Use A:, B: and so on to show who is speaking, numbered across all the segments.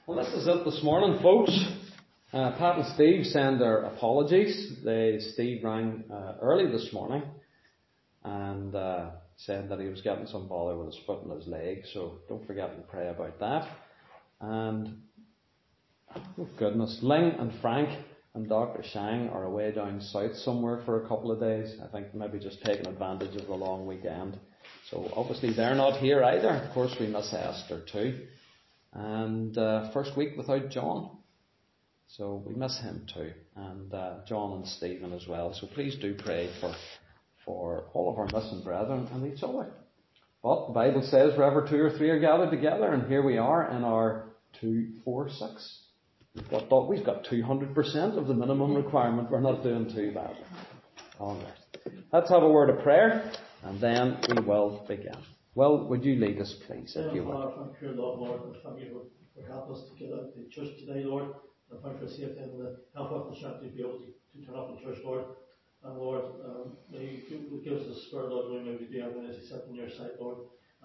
A: Well, this is it this morning, folks. Pat and Steve send their apologies. Steve rang early this morning and said that he was getting some bother with his foot and his leg, so don't forget to pray about that. And, oh goodness, Ling and Frank and Dr. Shang are away down south somewhere for a couple of days. I think maybe just taking advantage of the long weekend. So obviously they're not here either. Of course we miss Esther too. And first week without John. So we miss him too. And John and Stephen as well. So please do pray for all of our missing brethren and each other. But the Bible says wherever 2 or 3 are gathered together, and here we are in our 246. We've got 200% of the minimum requirement. We're not doing too badly. Alright. Let's have a word of prayer and then we will begin. Well, would you lead us, please, if you would?
B: Thank you, Lord. Thank you for helping us to get out to church today, Lord. And thank you for safety and the help us and strength to be able to turn up in church, Lord. And Lord, may you give us the spirit, Lord, we may do everything as accept in your sight, Lord.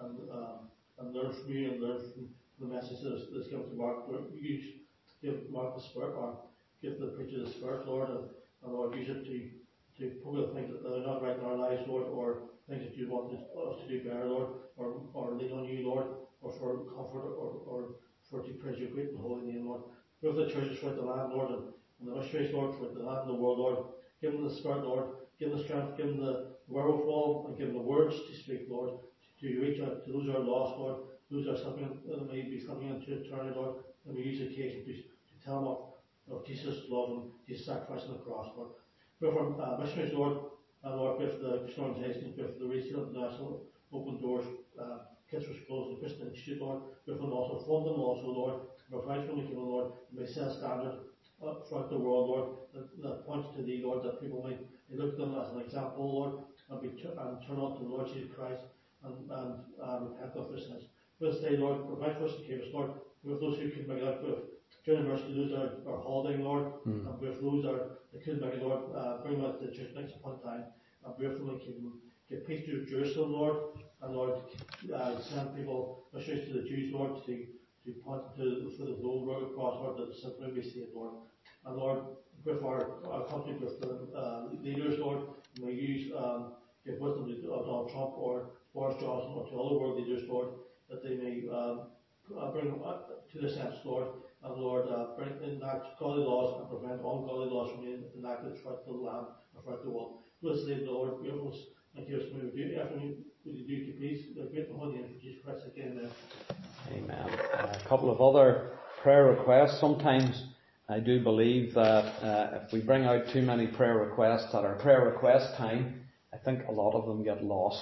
B: And learn from you and learn from the message that's given to Mark. Lord, you give Mark the spirit, or give the preacher the spirit, Lord. And Lord, use it to probably things that are not right in our lives, Lord, or things that you want us to do better, Lord, or lean on you, Lord, or for comfort, or for to praise your great and holy name, Lord. Give the churches throughout the land, Lord, and the missionaries, Lord, throughout the land and the world, Lord. Give them the spirit, Lord. Give them the strength, give them the wherewithal, and give them the words to speak, Lord, to reach out to those who are lost, Lord, those who are suffering, that may be coming into eternity, Lord, and we use the occasion to tell them of Jesus' love and his sacrifice on the cross, Lord. Pray for missionaries, Lord, and Lord, with the Storm Hastings, with the Resale International, Open Doors, Kids for Schools, and Christian Institute, Lord, with them also, fund them also, Lord, provide from the kingdom, Lord, and may set a standard throughout the world, Lord, that points to thee, Lord, that people may look at them as an example, Lord, and turn on to the Lord Jesus Christ and repent of their sins. For this day, Lord, provide for us and keep us, Lord, with those who can make it out with university, those that are holidaying, Lord, and with those that couldn't make it, Lord, bring them out to the church next upon time, and pray for them, keep them. Give peace to Jerusalem, Lord, and Lord, send people, missionaries to the Jews, Lord, to point to for the whole road across, Lord, that the simple may be saved, Lord. And Lord, with our country, with the leaders, Lord, may use give wisdom to Donald Trump or Boris Johnson or to all the world leaders, Lord, that they may bring to their sense, Lord, and Lord, enact godly laws and prevent ungodly laws from being enacted throughout the land and throughout the world. Bless the Lord, be with us, and give us may we do everything we do to please the great and holy name of Jesus Christ again.
A: Amen. A couple of other prayer requests. Sometimes I do believe that if we bring out too many prayer requests at our prayer request time, I think a lot of them get lost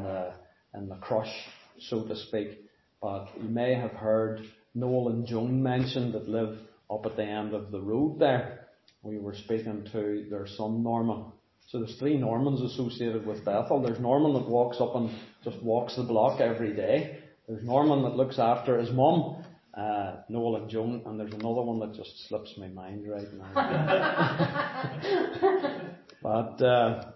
A: in the crush, so to speak. But you may have heard Noel and Joan mentioned that live up at the end of the road there. We were speaking to their son Norman. So there's 3 Normans associated with Bethel. There's Norman that walks up and just walks the block every day. There's Norman that looks after his mum, Noel and Joan, and there's another one that just slips my mind right now. But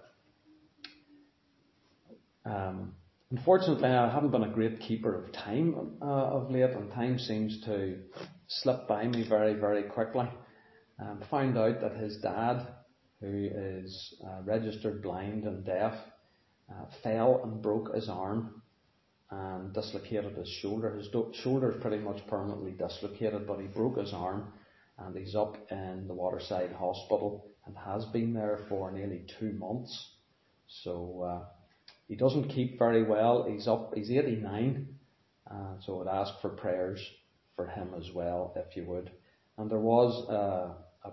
A: unfortunately, I haven't been a great keeper of time of late, and time seems to slip by me very, very quickly. Found out that his dad, who is registered blind and deaf, fell and broke his arm and dislocated his shoulder. His shoulder is pretty much permanently dislocated, but he broke his arm, and he's up in the Waterside Hospital and has been there for nearly 2 months. So he doesn't keep very well. He's 89, so I'd ask for prayers for him as well, if you would. And there was a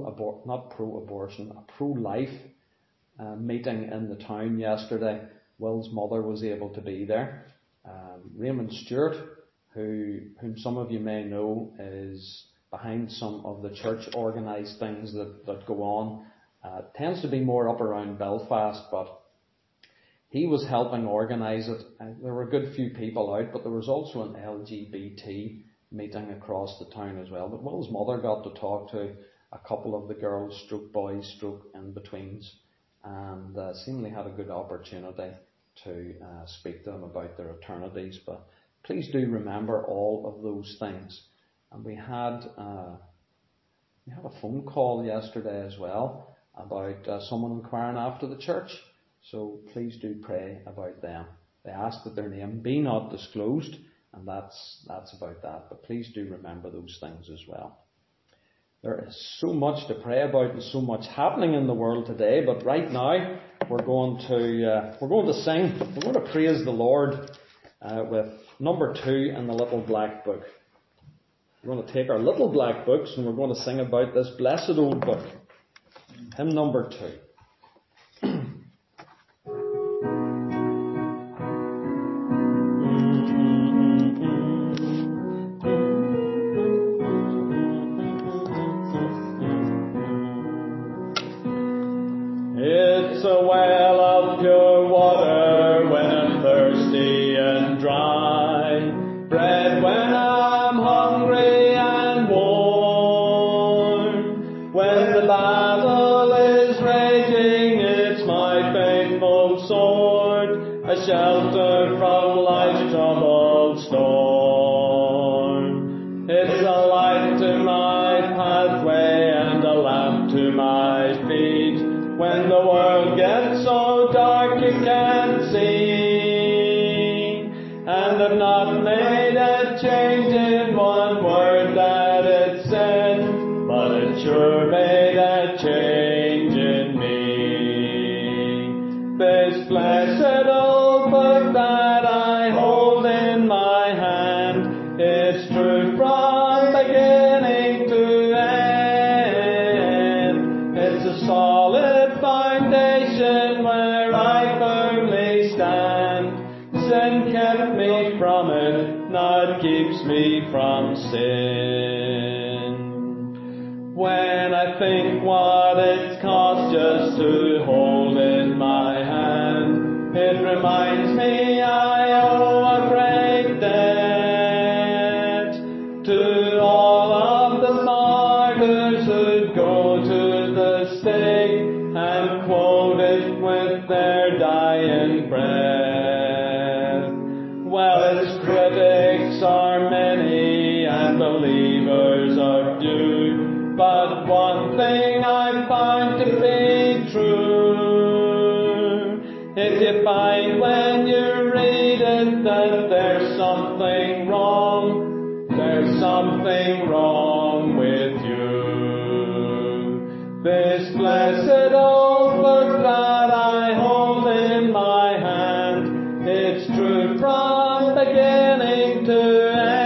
A: pro-life meeting in the town yesterday. Will's mother was able to be there. Raymond Stewart, whom some of you may know, is behind some of the church organised things that go on. Tends to be more up around Belfast, but he was helping organise it. There were a good few people out, but there was also an LGBT meeting across the town as well. But Will's mother got to talk to a couple of the girls, stroke boys, stroke in-betweens, and seemingly had a good opportunity to speak to them about their eternities. But please do remember all of those things And we had a phone call yesterday as well about someone inquiring after the church. So please do pray about them. They asked that their name be not disclosed, and that's about that. But please do remember those things as well. There is so much to pray about and so much happening in the world today. But right now we're going to sing. We're going to praise the Lord with number 2 in the Little Black Book. We're going to take our little black books and we're going to sing about this blessed old book. Hymn number 2.
C: It's a well of pure water when I'm thirsty and dry, bread when I'm hungry and warm. When the battle is raging, it's my faithful sword, a shelter from life's troubled storm. It's a light to my pathway and a lamp to my feet. When the world gets so dark you can't see, and I've not made a change in one word that it said, but it sure made a change in me. This blessed old book that I hold in my hand is true from beginning to end. It's a solid foundation where I firmly stand. Sin kept me from it, now it keeps me from sin. When I think what it's cost just to hold in my hand, it reminds me I owe a great debt to all of the martyrs who go to the stake and quote it with their dying breath. Well, its critics are many and believers are few, but one thing I find to be true: if you find when you read it that there's something wrong, there's something wrong with you. This blessed old book that I hold in my hand, it's true from beginning to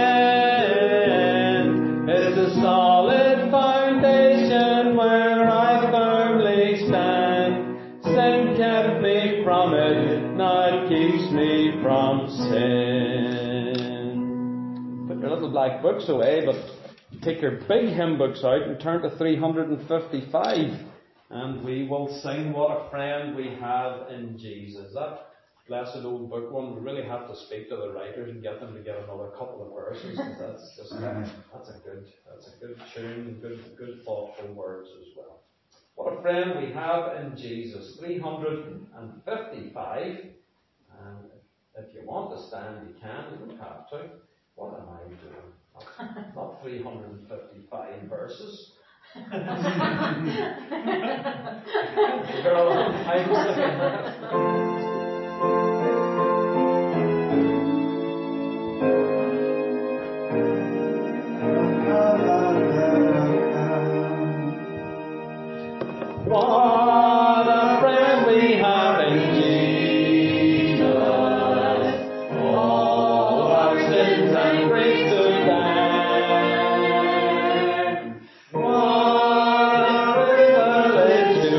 C: end. It's a solid foundation where I firmly stand. Sin kept me from it, now it keeps me from sin.
A: Put your little black books away, but take your big hymn books out and turn to 355, and we will sing What a Friend We Have in Jesus. That blessed old book one, we really have to speak to the writers and get them to get another couple of verses. That's a good tune and good thoughtful words as well. What a friend we have in Jesus. 355, and if you want to stand, you can. You don't have to. What am I doing? Not 355 verses. Girl, I'm saying that.
C: What a friend we have in Jesus, all our sins and griefs to bear. What a privilege to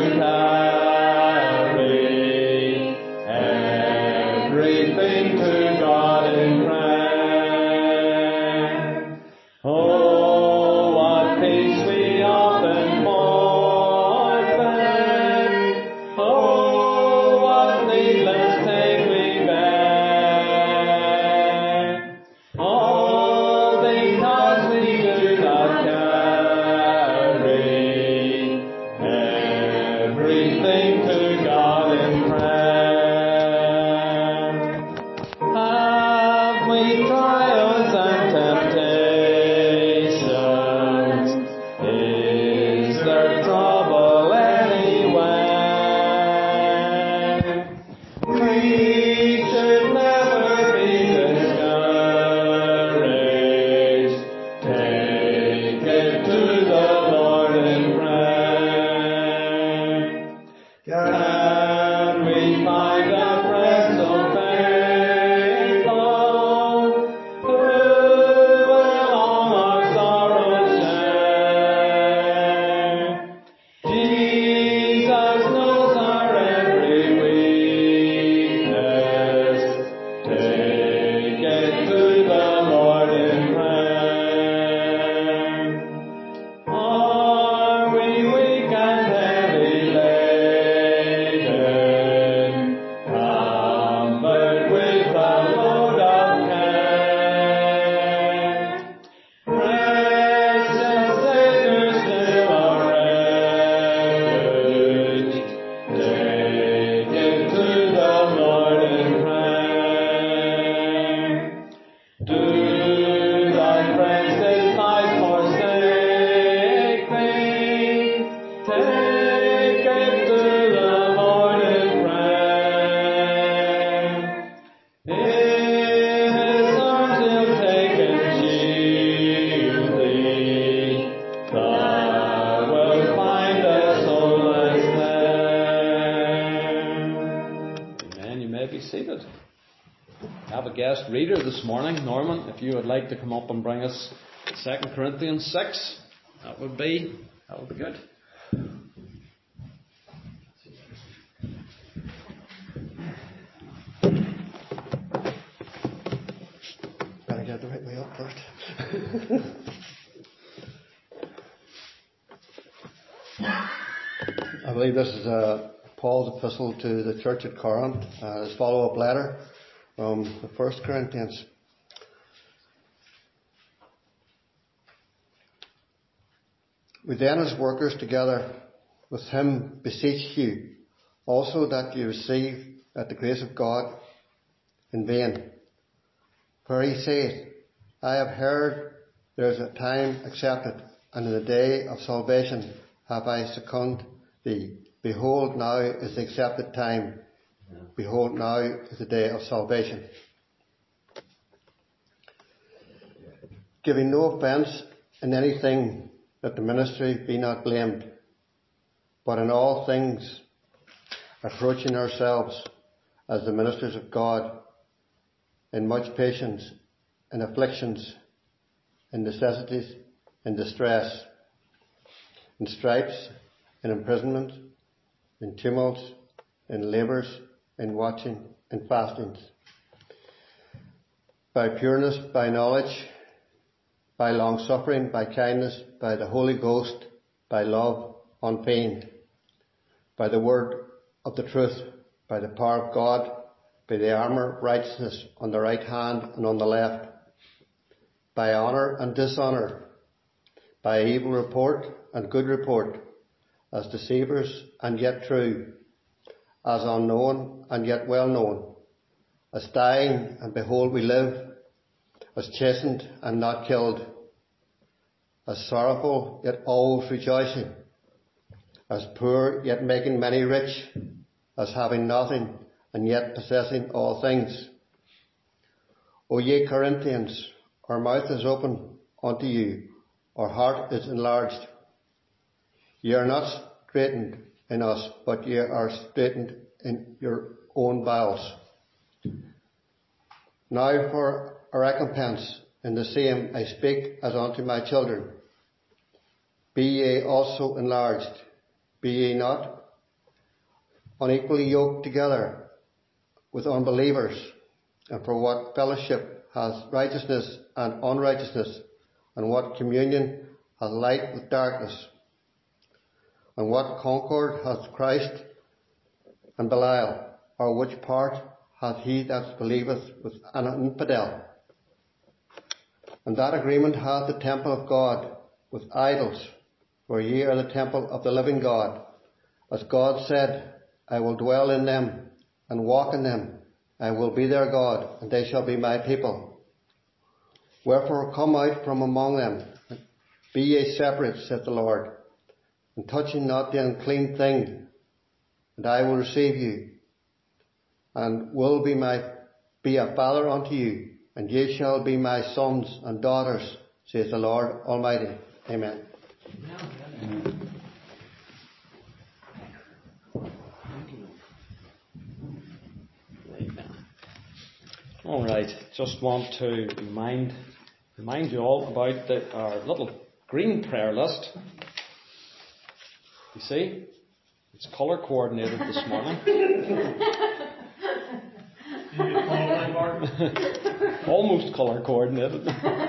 C: carry everything to God in prayer. Oh, what peace we often forfeit. Oh, what needless pain we bear. All because we do not carry everything to God in prayer. Have we trials and temptations?
A: have a guest reader this morning. Norman, if you would like to come up and bring us 2 Corinthians 6, that would be good.
D: Better get the right way up first. I believe this is Paul's epistle to the church at Corinth, his follow-up letter from the 1 Corinthians. We then as workers together with him beseech you also that you receive at the grace of God in vain. For he saith, I have heard there is a time accepted, and in the day of salvation have I seconded thee. Behold, now is the accepted time. Behold, now is the day of salvation. Giving no offence in anything, that the ministry be not blamed, but in all things approaching ourselves as the ministers of God, in much patience, in afflictions, in necessities, in distress, in stripes, in imprisonment, in tumults, in labours, in watching, in fastings, by pureness, by knowledge, by long suffering, by kindness, by the Holy Ghost, by love unfeigned, by the word of the truth, by the power of God, by the armour of righteousness on the right hand and on the left, by honour and dishonour, by evil report and good report, as deceivers and yet true, as unknown and yet well known, as dying and behold we live, as chastened and not killed, as sorrowful yet always rejoicing, as poor yet making many rich, as having nothing and yet possessing all things. O ye Corinthians, our mouth is open unto you, our heart is enlarged. Ye are not straitened in us, but ye are straitened in your own bowels. Now for a recompense in the same I speak as unto my children. Be ye also enlarged, be ye not unequally yoked together with unbelievers, and for what fellowship hath righteousness and unrighteousness, and what communion hath light with darkness? And what concord hath Christ and Belial, or which part hath he that believeth with an infidel? And that agreement hath the temple of God with idols, for ye are the temple of the living God. As God said, I will dwell in them and walk in them. I will be their God, and they shall be my people. Wherefore come out from among them, be ye separate, saith the Lord, and touching not the unclean thing, and I will receive you, and will be a father unto you, and ye shall be my sons and daughters, saith the Lord Almighty. Amen.
A: All right, just want to remind you all about our little green prayer list. You see, it's colour coordinated this morning. Almost colour coordinated.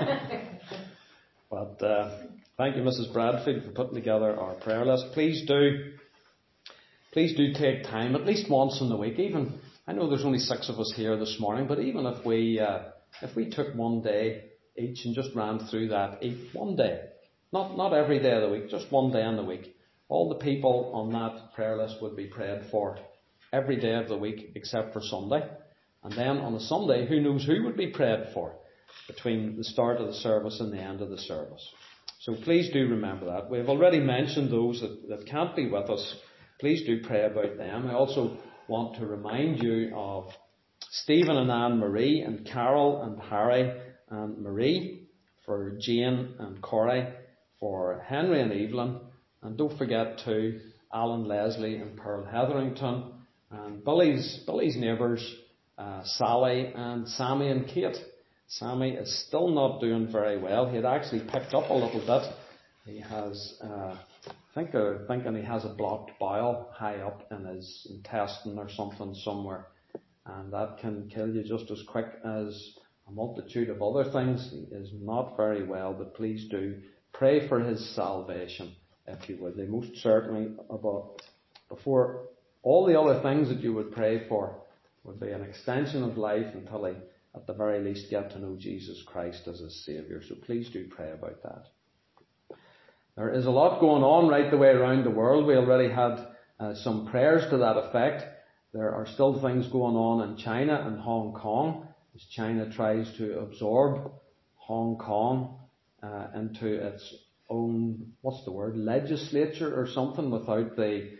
A: But thank you, Mrs. Bradfield, for putting together our prayer list. Please do take time, at least once in the week. Even I know there's only 6 of us here this morning, but even if we took one day each and just ran through that one day, not every day of the week, just one day in the week. All the people on that prayer list would be prayed for every day of the week except for Sunday. And then on a Sunday, who knows who would be prayed for between the start of the service and the end of the service. So please do remember that. We've already mentioned those that can't be with us. Please do pray about them. I also want to remind you of Stephen and Anne Marie, and Carol and Harry and Marie, for Jane and Corey, for Henry and Evelyn, and don't forget to Alan Leslie and Pearl Hetherington, and Billy's neighbours, Sally and Sammy and Kate. Sammy is still not doing very well. He had actually picked up a little bit. He has, thinking he has a blocked bowel high up in his intestine or something somewhere. And that can kill you just as quick as a multitude of other things. He is not very well, but please do pray for his salvation, if you would. They most certainly, before all the other things that you would pray for, would be an extension of life until he, at the very least, get to know Jesus Christ as his Saviour. So please do pray about that. There is a lot going on right the way around the world. We already had some prayers to that effect. There are still things going on in China and Hong Kong as China tries to absorb Hong Kong into its own, legislature or something without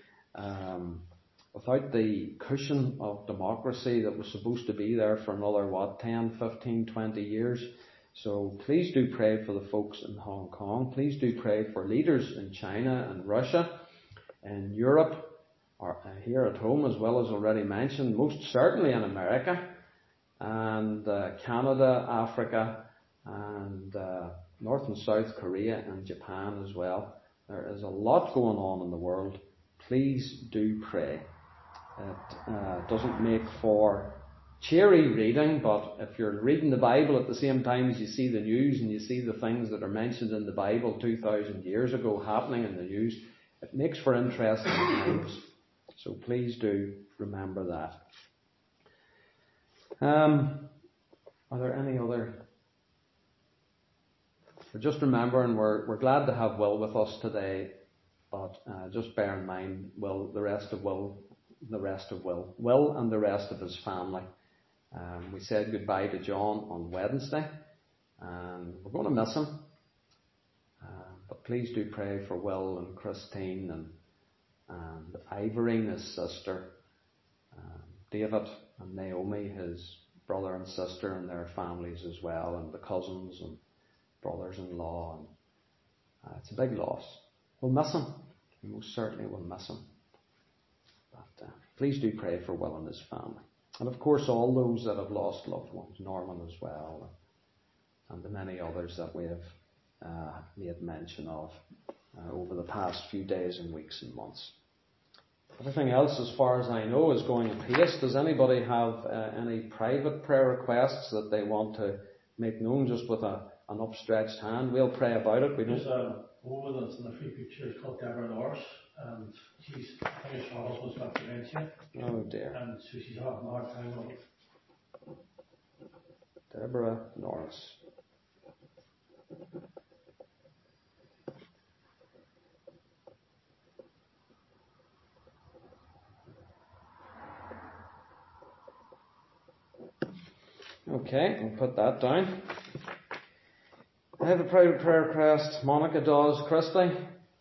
A: the cushion of democracy that was supposed to be there for another, 10, 15, 20 years. So please do pray for the folks in Hong Kong. Please do pray for leaders in China and Russia and Europe, or here at home, as well as already mentioned, most certainly in America and Canada, Africa, and North and South Korea and Japan as well. There is a lot going on in the world. Please do pray. It doesn't make for cheery reading, but if you're reading the Bible at the same time as you see the news and you see the things that are mentioned in the Bible 2,000 years ago happening in the news, it makes for interesting times. So please do remember that. Are there any other? We're just remembering we're glad to have Will with us today, but just bear in mind Will and the rest of his family. We said goodbye to John on Wednesday, and we're going to miss him. But please do pray for Will and Christine and Ivory, his sister, David and Naomi, his brother and sister, and their families as well, and the cousins and brothers-in-law. And it's a big loss. We'll miss him. We most certainly will miss him. But please do pray for Will and his family. And of course all those that have lost loved ones, Norman as well, and the many others that we have made mention of over the past few days and weeks and months. Everything else, as far as I know, is going apace. Does anybody have any private prayer requests that they want to make known just with an upstretched hand? We'll pray about it.
B: There's a woman that's in the free picture called Deborah Norris, and I think her husband's got dementia.
A: Oh dear.
B: And so she's having a hard time with it.
A: Deborah Norris. Okay, we'll put that down. I have a private prayer request. Monica does. Christy?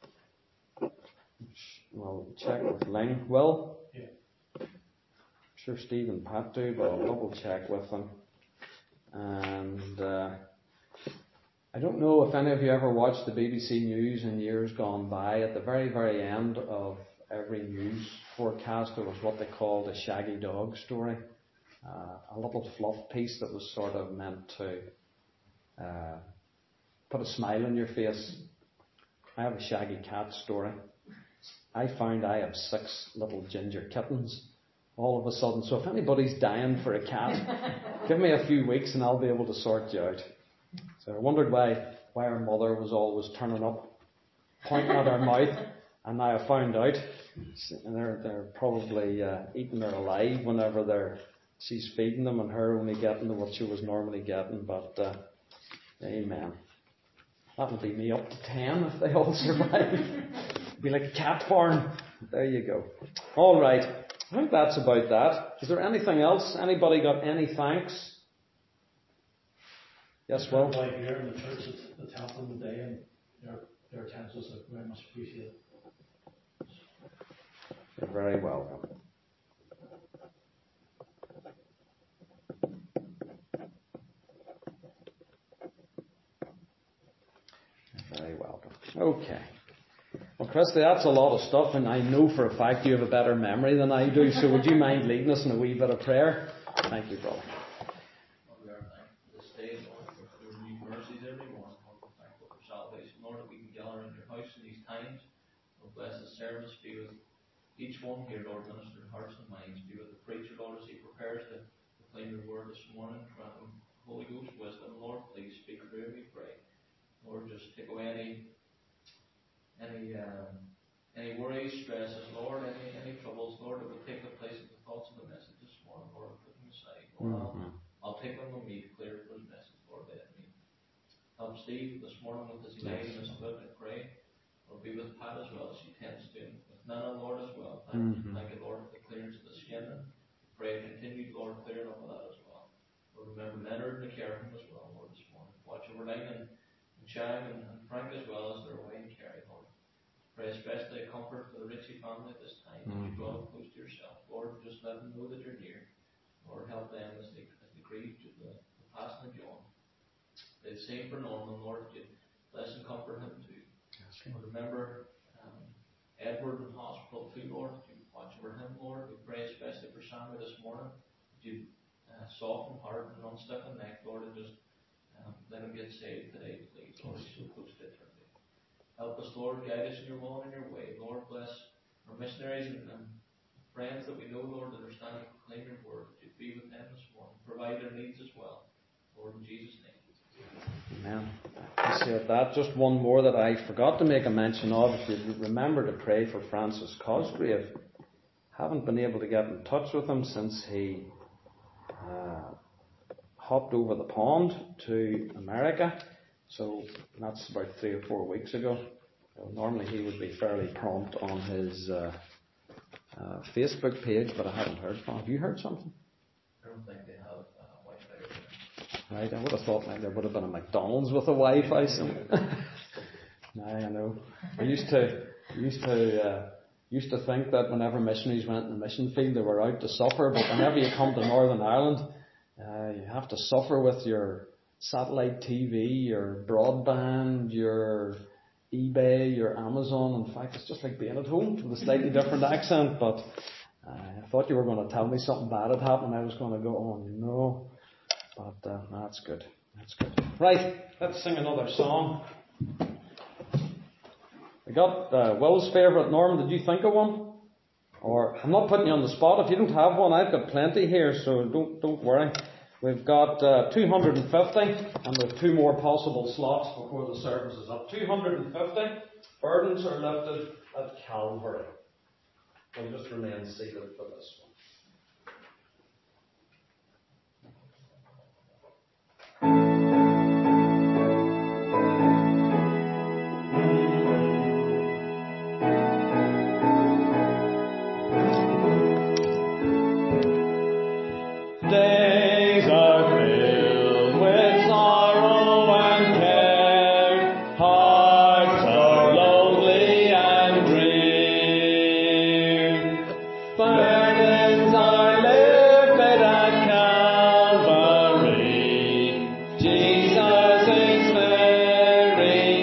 A: We'll check with Ling. Will?
B: Yeah.
A: I'm sure Steve and Pat do, but I'll double check with them. And I don't know if any of you ever watched the BBC News in years gone by. At the very, very end of every news forecast, there was what they called a shaggy dog story. A little fluff piece that was sort of meant to put a smile on your face. I have a shaggy cat story. I found I have 6 little ginger kittens all of a sudden. So if anybody's dying for a cat, give me a few weeks and I'll be able to sort you out. So I wondered why our mother was always turning up, pointing at her mouth, and now I found out. They're probably eating her alive whenever she's feeding them, and her only getting what she was normally getting. But amen. That would be me up to 10 if they all survive. It'd be like a cat farm. There you go. All right. I think that's about that. Is there anything else? Anybody got any thanks? Yes, Will?
B: Well, here in the church that's helping today, and their attendance is very much appreciated.
A: You're very welcome. You're very welcome. Okay. Well, Christy, that's a lot of stuff, and I know for a fact you have a better memory than I do, so would you mind leading us in a wee bit of prayer? Thank you, brother.
E: Lord, we are thankful for this day, Lord, for your new mercies every morning. Lord, we're thankful for salvation. Lord, that we can gather in your house in these times. Lord, bless the service. Be with each one here, Lord. Minister in hearts and minds. Be with the preacher, Lord, as he prepares to proclaim your word this morning. Grant him Holy Ghost wisdom. Lord, please speak through him, we pray. Lord, just take away any worries, stresses, Lord, any troubles, Lord, that would take the place of the thoughts of the message this morning, Lord, put them aside. Lord, I'll take them with me to clear for his message, Lord, let me help Steve this morning with his leg and his foot, I pray. Lord, be with Pat as well, as she tends to, with Nana, Lord, as well. Thank you, Lord, for the clearance of the skin, and pray continue, Lord, clearing up of that as well. Lord, remember Leonard and the care of him as well, Lord, this morning. Watch over Lynn and Shag and Frank as well as they're away in Kerry, Lord. Pray especially a comfort for the Ritchie family at this time. As you draw them close to yourself, Lord, just let them know that you're near. Lord, help them as they grieve to the passing of John. Pray the same for Norman, Lord. You bless and comfort him too. Lord, remember Edward in hospital too, Lord. You watch over him, Lord. We pray especially for Sammy this morning. You soften heart and unstiff the neck, Lord, and just let him get saved today, please. Lord, he's so close to eternity. Help us, Lord, guide us in your will and in your way. Lord, bless our missionaries and friends that we know, Lord, that are standing to proclaim your word. You'd be with them this morning. Provide their needs as well. Lord, in Jesus' name.
A: Amen. I said that. Just one more that I forgot to make a mention of. If you remember to pray for Francis Cosgrave. Haven't been able to get in touch with him since he hopped over the pond to America. So that's about 3 or 4 weeks ago. Normally he would be fairly prompt on his Facebook page, but I haven't heard from him. Have you heard something?
E: I don't think they have Wi-Fi.
A: Right, I would have thought maybe there would have been a McDonald's with a Wi-Fi somewhere. I know. I used to think that whenever missionaries went in the mission field, they were out to suffer. But whenever you come to Northern Ireland, you have to suffer with your satellite TV, your broadband, your eBay, your Amazon. In fact, it's just like being at home with a slightly different accent. But I thought you were going to tell me something bad had happened. I was going to go, oh no. But that's good. That's good. Right, let's sing another song. I got Will's favourite. Norman, did you think of one? Or I'm not putting you on the spot. If you don't have one, I've got plenty here, so don't worry. We've got 250, and we've 2 more possible slots before the service is up. 250 burdens are lifted at Calvary. We'll just remain seated for this one.
C: Days are filled with sorrow and care, hearts are lonely and drear. Burdens are lifted at Calvary, Jesus is very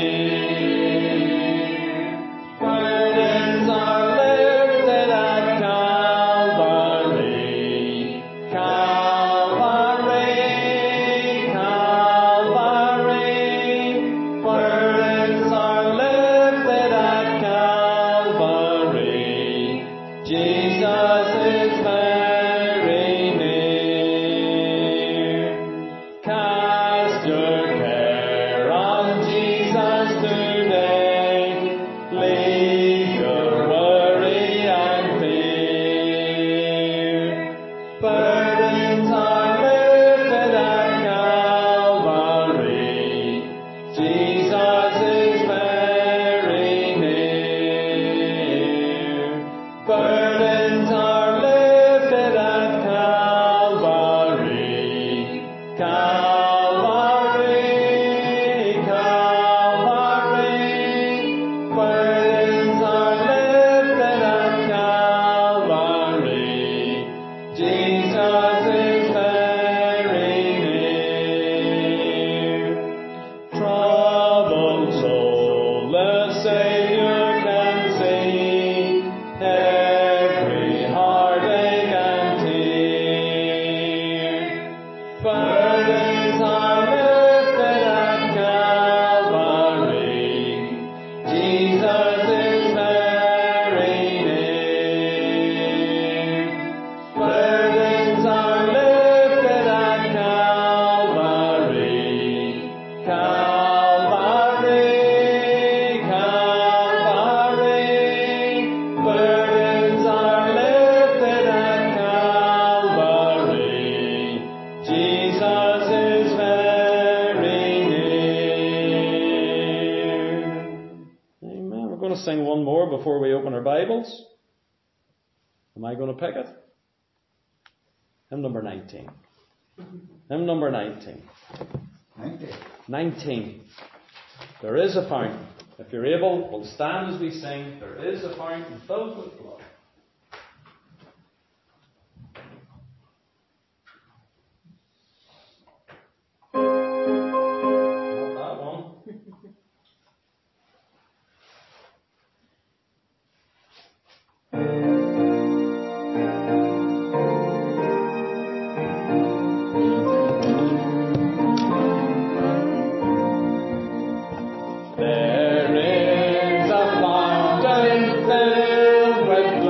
C: near. Burdens are lifted at Calvary, Calvary, Calvary. Burdens are lifted at Calvary, Jesus is very near. Cast your care on Jesus today. Leave your worry and fear. Burdens are lifted at Calvary. Jesus is very near. Burdens are lifted at Calvary. Calvary. Burdens are lifted at Calvary. Jesus is very near. Burdens are lifted at Calvary. Calvary, Calvary. Burdens are lifted at Calvary. Jesus is very near. Amen. We're going to sing one more before we open our Bibles. Am I going to pick it? Hymn number 19. Hymn number 19. 19. There is a fountain. If you're able, we'll stand as we sing. There is a fountain filled with blood. Not that one. There is a fountain filled with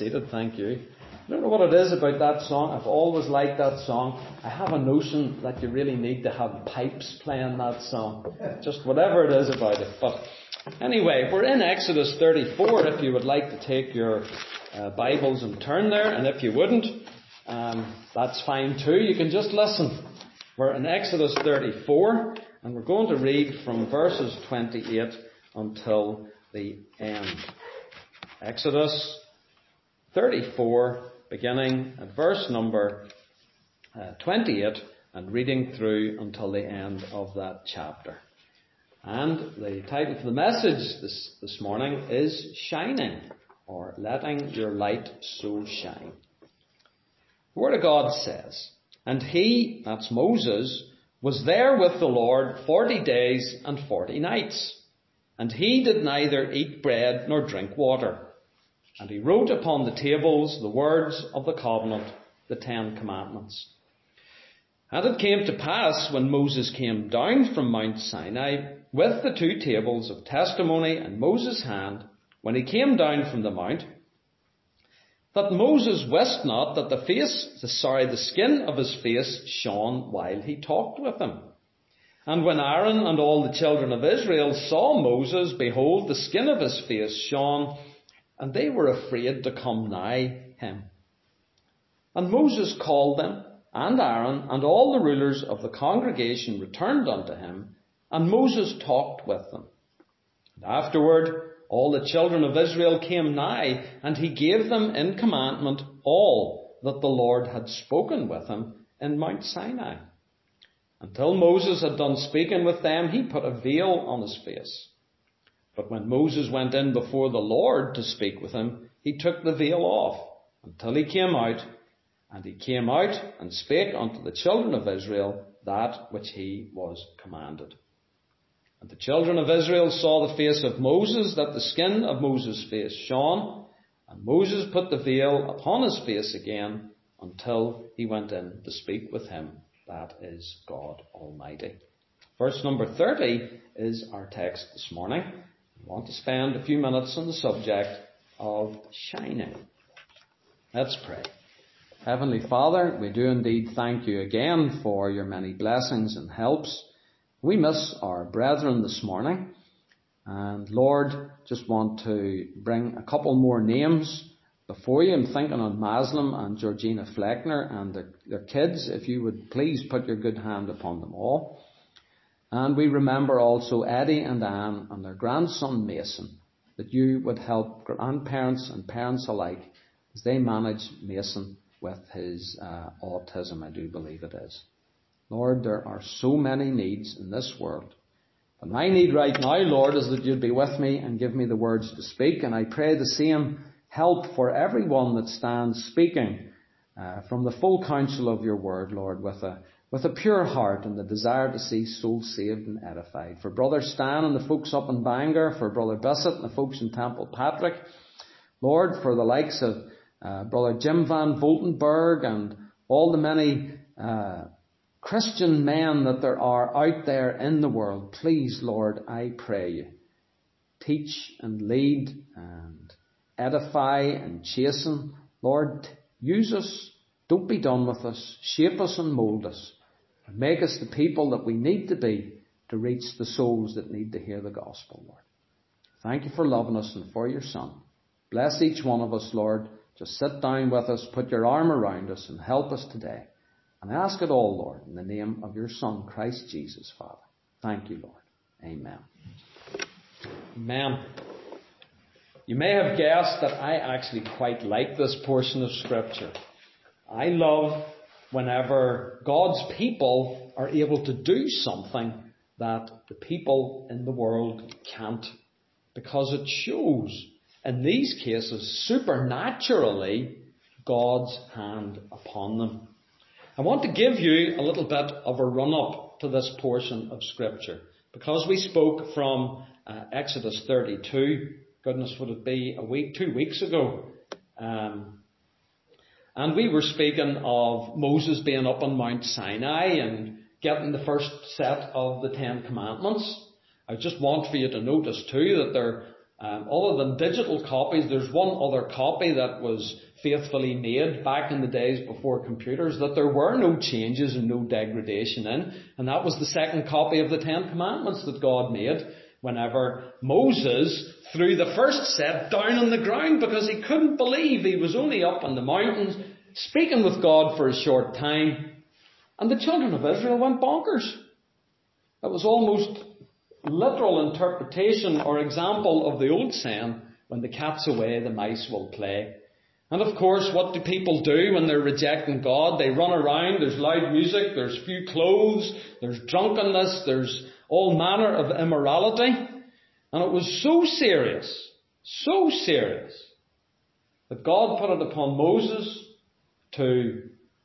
A: seated, thank you. I don't know what it is about that song. I've always liked that song. I have a notion that you really need to have pipes playing that song. Just whatever it is about it. But anyway, we're in Exodus 34 if you would like to take your Bibles and turn there. And if you wouldn't, that's fine too. You can just listen. We're in Exodus 34 and we're going to read from verses 28 until the end. Exodus 34, beginning at verse number 28 and reading through until the end of that chapter. And the title for the message this morning is Shining, or Letting Your Light So Shine. The Word of God says, "And he," that's Moses, "was there with the Lord 40 days and 40 nights. And he did neither eat bread nor drink water. And he wrote upon the tables the words of the covenant, the 10 commandments. And it came to pass, when Moses came down from Mount Sinai with the 2 tables of testimony in Moses' hand, when he came down from the mount, that Moses wist not that the skin of his face shone while he talked with him. And when Aaron and all the children of Israel saw Moses, behold, the skin of his face shone, and they were afraid to come nigh him. And Moses called them, and Aaron and all the rulers of the congregation returned unto him, and Moses talked with them. And afterward all the children of Israel came nigh, and he gave them in commandment all that the Lord had spoken with him in Mount Sinai. Until Moses had done speaking with them, he put a veil on his face. But when Moses went in before the Lord to speak with him, he took the veil off until he came out. And he came out and spake unto the children of Israel that which he was commanded. And the children of Israel saw the face of Moses, that the skin of Moses' face shone. And Moses put the veil upon his face again until he went in to speak with him. That is God Almighty. Verse number 30 is our text this morning. We want to spend a few minutes on the subject of shining. Let's pray. Heavenly Father, we do indeed thank you again for your many blessings and helps. We miss our brethren this morning. And Lord, just want to bring a couple more names before you. I'm thinking on Maslam and Georgina Fleckner and their kids. If you would please put your good hand upon them all. And we remember also Eddie and Anne and their grandson Mason, that you would help grandparents and parents alike as they manage Mason with his autism, I do believe it is. Lord, there are so many needs in this world. But my need right now, Lord, is that you'd be with me and give me the words to speak. And I pray the same help for everyone that stands speaking from the full counsel of your word, Lord, with a pure heart and the desire to see souls saved and edified. For Brother Stan and the folks up in Bangor, for Brother Bissett and the folks in Temple Patrick, Lord, for the likes of Brother Jim Van Voltenberg and all the many Christian men that there are out there in the world, please, Lord, I pray you, teach and lead and edify and chasten. Lord, use us. Don't be done with us. Shape us and mould us. And make us the people that we need to be to reach the souls that need to hear the gospel, Lord. Thank you for loving us and for your Son. Bless each one of us, Lord. Just sit down with us, put your arm around us and help us today. And I ask it all, Lord, in the name of your Son, Christ Jesus, Father. Thank you, Lord. Amen. Amen. You may have guessed that I actually quite like this portion of Scripture. I love whenever God's people are able to do something that the people in the world can't, because it shows, in these cases, supernaturally, God's hand upon them. I want to give you a little bit of a run-up to this portion of Scripture, because we spoke from Exodus 32, goodness, would it be 2 weeks ago, and we were speaking of Moses being up on Mount Sinai and getting the first set of the 10 Commandments. I just want for you to notice too that there Other than digital copies, there's one other copy that was faithfully made back in the days before computers that there were no changes and no degradation in. And that was the second copy of the Ten Commandments that God made whenever Moses threw the first set down on the ground because he couldn't believe he was only up on the mountains speaking with God for a short time. And the children of Israel went bonkers. It was almost literal interpretation or example of the old saying, when the cat's away, the mice will play. And of course, what do people do when they're rejecting God? They run around, there's loud music, there's few clothes, there's drunkenness, there's all manner of immorality. And it was so serious, that God put it upon Moses to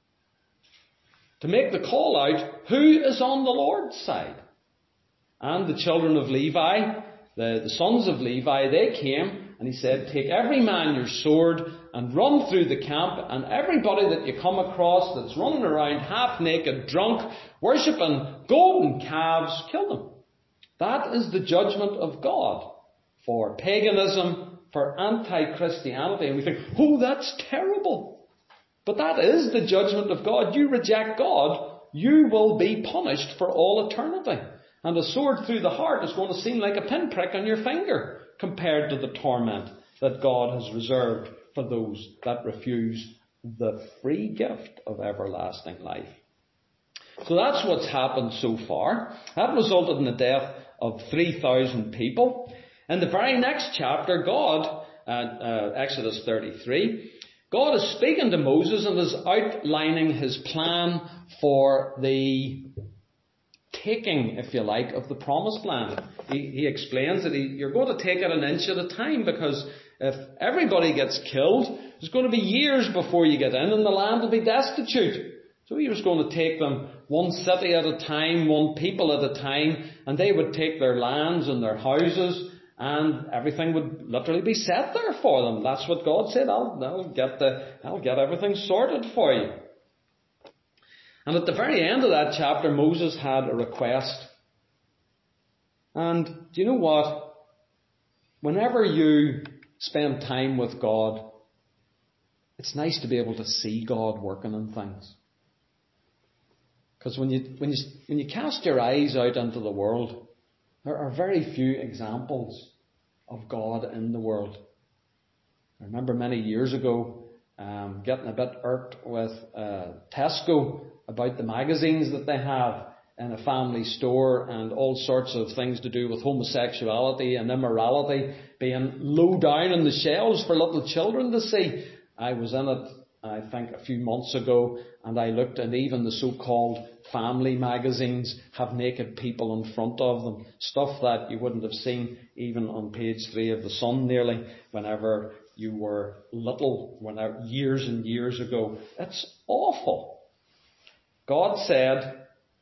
A: make the call out, who is on the Lord's side? And the children of Levi, the sons of Levi, they came and he said, take every man your sword and run through the camp, and everybody that you come across that's running around half naked, drunk, worshipping golden calves, kill them. That is the judgment of God for paganism, for anti-Christianity. And we think, oh, that's terrible. But that is the judgment of God. You reject God, you will be punished for all eternity. And a sword through the heart is going to seem like a pinprick on your finger compared to the torment that God has reserved for those that refuse the free gift of everlasting life. So that's what's happened so far. That resulted in the death of 3,000 people. In the very next chapter, God, Exodus 33, God is speaking to Moses and is outlining his plan for the taking, if you like, of the promised land. He explains that you're going to take it an inch at a time, because if everybody gets killed, it's going to be years before you get in and the land will be destitute. So he was going to take them one city at a time, one people at a time, and they would take their lands and their houses, and everything would literally be set there for them. That's what God said. I'll get everything sorted for you. And at the very end of that chapter, Moses had a request. And do you know what? Whenever you spend time with God, it's nice to be able to see God working in things. Because when you cast your eyes out into the world, there are very few examples of God in the world. I remember many years ago getting a bit irked with Tesco about the magazines that they have in a family store, and all sorts of things to do with homosexuality and immorality being low down on the shelves for little children to see. I was in it, I think, a few months ago, and I looked, and even the so-called family magazines have naked people in front of them. Stuff that you wouldn't have seen even on page 3 of the Sun nearly whenever you were little, years and years ago. It's awful. God said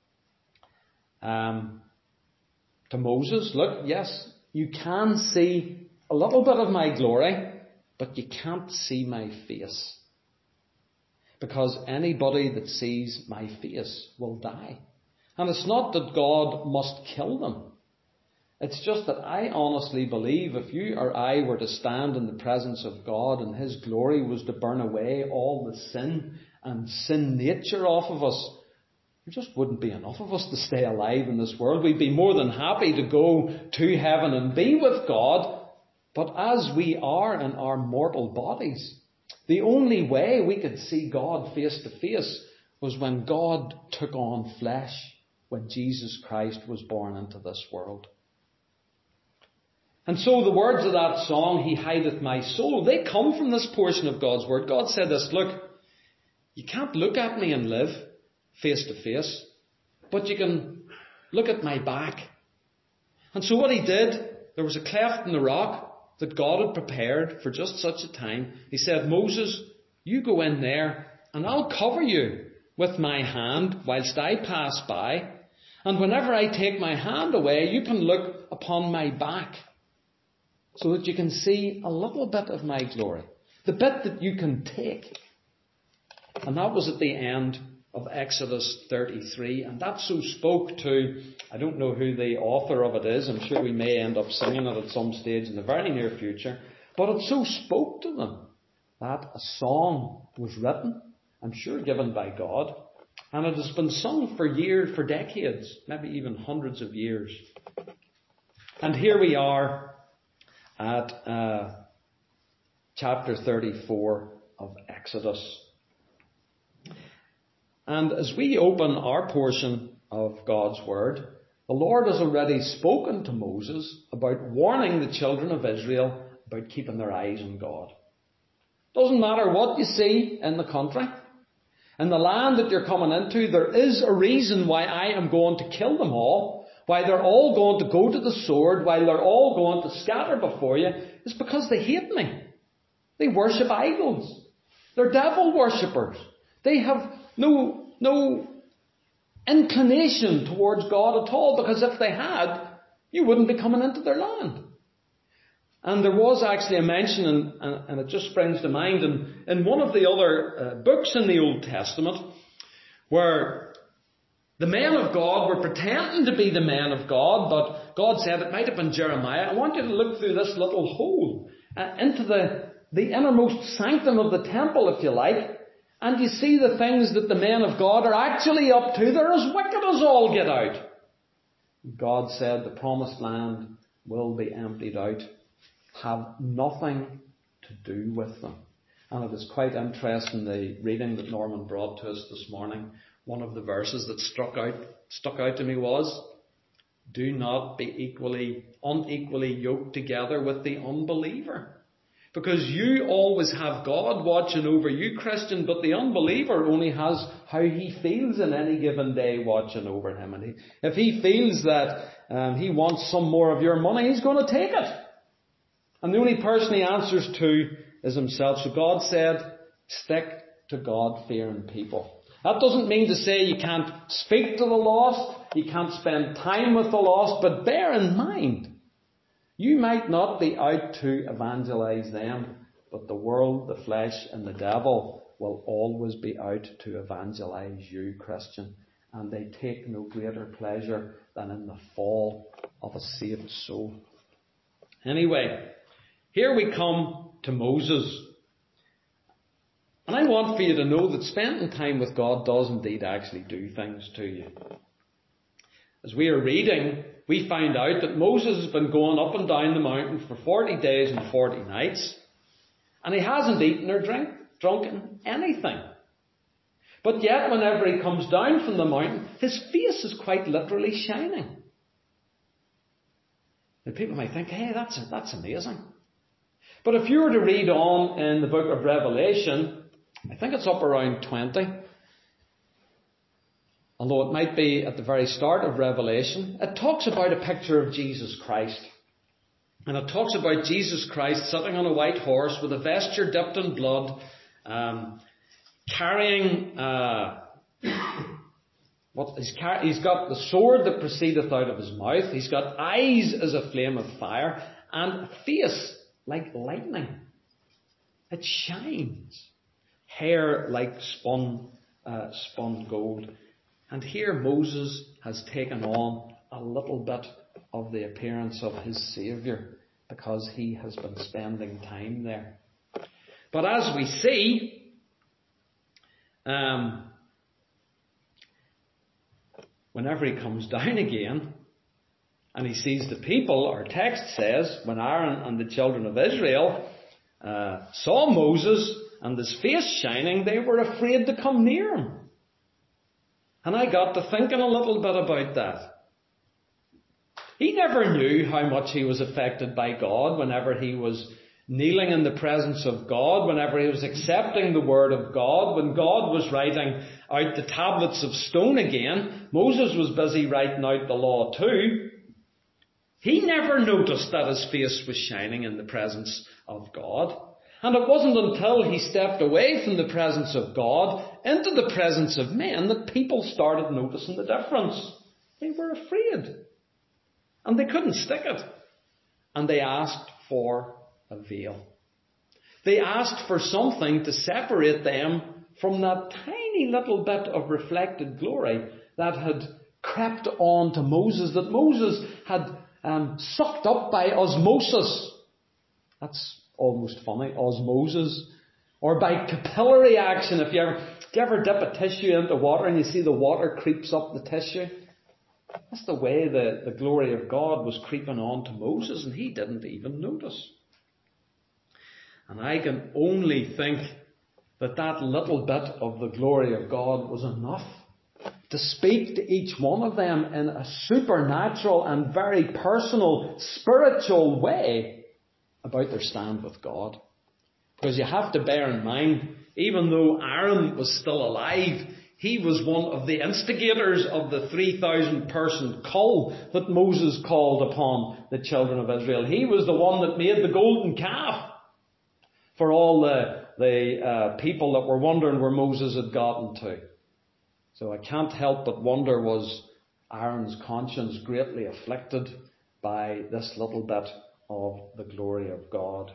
A: to Moses, look, yes, you can see a little bit of my glory, but you can't see my face. Because anybody that sees my face will die. And it's not that God must kill them. It's just that I honestly believe if you or I were to stand in the presence of God and his glory was to burn away all the sin and sin nature off of us, there just wouldn't be enough of us to stay alive in this world. We'd be more than happy to go to heaven and be with God. But as we are in our mortal bodies, the only way we could see God face to face was when God took on flesh, when Jesus Christ was born into this world. And so the words of that song, He hideth my soul, they come from this portion of God's word. God said this, look, you can't look at me and live face to face, but you can look at my back. And so what he did, there was a cleft in the rock that God had prepared for just such a time. He said, Moses, you go in there and I'll cover you with my hand whilst I pass by. And whenever I take my hand away, you can look upon my back so that you can see a little bit of my glory. The bit that you can take. And that was at the end of Exodus 33. And that so spoke to, I don't know who the author of it is, I'm sure we may end up singing it at some stage in the very near future, but it so spoke to them that a song was written, I'm sure given by God, and it has been sung for years, for decades, maybe even hundreds of years. And here we are at chapter 34 of Exodus. And as we open our portion of God's Word, the Lord has already spoken to Moses about warning the children of Israel about keeping their eyes on God. Doesn't matter what you see in the country. In the land that you're coming into, there is a reason why I am going to kill them all, why they're all going to go to the sword, why they're all going to scatter before you. It's because they hate me. They worship idols. They're devil worshippers. They have no inclination towards God at all, because if they had, you wouldn't be coming into their land. And there was actually a mention, and it just springs to mind, in one of the other books in the Old Testament, where the men of God were pretending to be the men of God, but God said it might have been Jeremiah. I want you to look through this little hole into the innermost sanctum of the temple, if you like, and you see the things that the men of God are actually up to. They're as wicked as all get out. God said the promised land will be emptied out. Have nothing to do with them. And it is quite interesting, the reading that Norman brought to us this morning. One of the verses that stuck out to me was, do not be unequally yoked together with the unbeliever. Because you always have God watching over you, Christian, but the unbeliever only has how he feels in any given day watching over him. And if he feels that he wants some more of your money, he's going to take it. And the only person he answers to is himself. So God said, stick to God-fearing people. That doesn't mean to say you can't speak to the lost, you can't spend time with the lost, but bear in mind, you might not be out to evangelize them, but the world, the flesh, and the devil will always be out to evangelize you, Christian. And they take no greater pleasure than in the fall of a saved soul. Anyway, here we come to Moses. And I want for you to know that spending time with God does indeed actually do things to you. As we are reading, we find out that Moses has been going up and down the mountain for 40 days and 40 nights. And he hasn't eaten or drunken anything. But yet, whenever he comes down from the mountain, his face is quite literally shining. And people might think, hey, that's amazing. But if you were to read on in the book of Revelation, I think it's up around 20, although it might be at the very start of Revelation, it talks about a picture of Jesus Christ. And it talks about Jesus Christ sitting on a white horse with a vesture dipped in blood, carrying he's got the sword that proceedeth out of his mouth. He's got eyes as a flame of fire and a face like lightning. It shines. Hair like spun gold. And here Moses has taken on a little bit of the appearance of his Saviour because he has been spending time there. But as we see, whenever he comes down again and he sees the people, our text says, when Aaron and the children of Israel saw Moses and his face shining, they were afraid to come near him. And I got to thinking a little bit about that. He never knew how much he was affected by God whenever he was kneeling in the presence of God, whenever he was accepting the word of God, when God was writing out the tablets of stone again. Moses was busy writing out the law too. He never noticed that his face was shining in the presence of God. And it wasn't until he stepped away from the presence of God into the presence of men that people started noticing the difference. They were afraid. And they couldn't stick it. And they asked for a veil. They asked for something to separate them from that tiny little bit of reflected glory that had crept on to Moses, that Moses had sucked up by osmosis. That's almost funny, osmosis. Or by capillary action. If you ever dip a tissue into water and you see the water creeps up the tissue? That's the way the glory of God was creeping on to Moses, and he didn't even notice. And I can only think that little bit of the glory of God was enough to speak to each one of them in a supernatural and very personal, spiritual way about their stand with God. Because you have to bear in mind, even though Aaron was still alive, he was one of the instigators of the 3,000 person call that Moses called upon the children of Israel. He was the one that made the golden calf for all the people that were wondering where Moses had gotten to. So I can't help but wonder, was Aaron's conscience greatly afflicted by this little bit of the glory of God?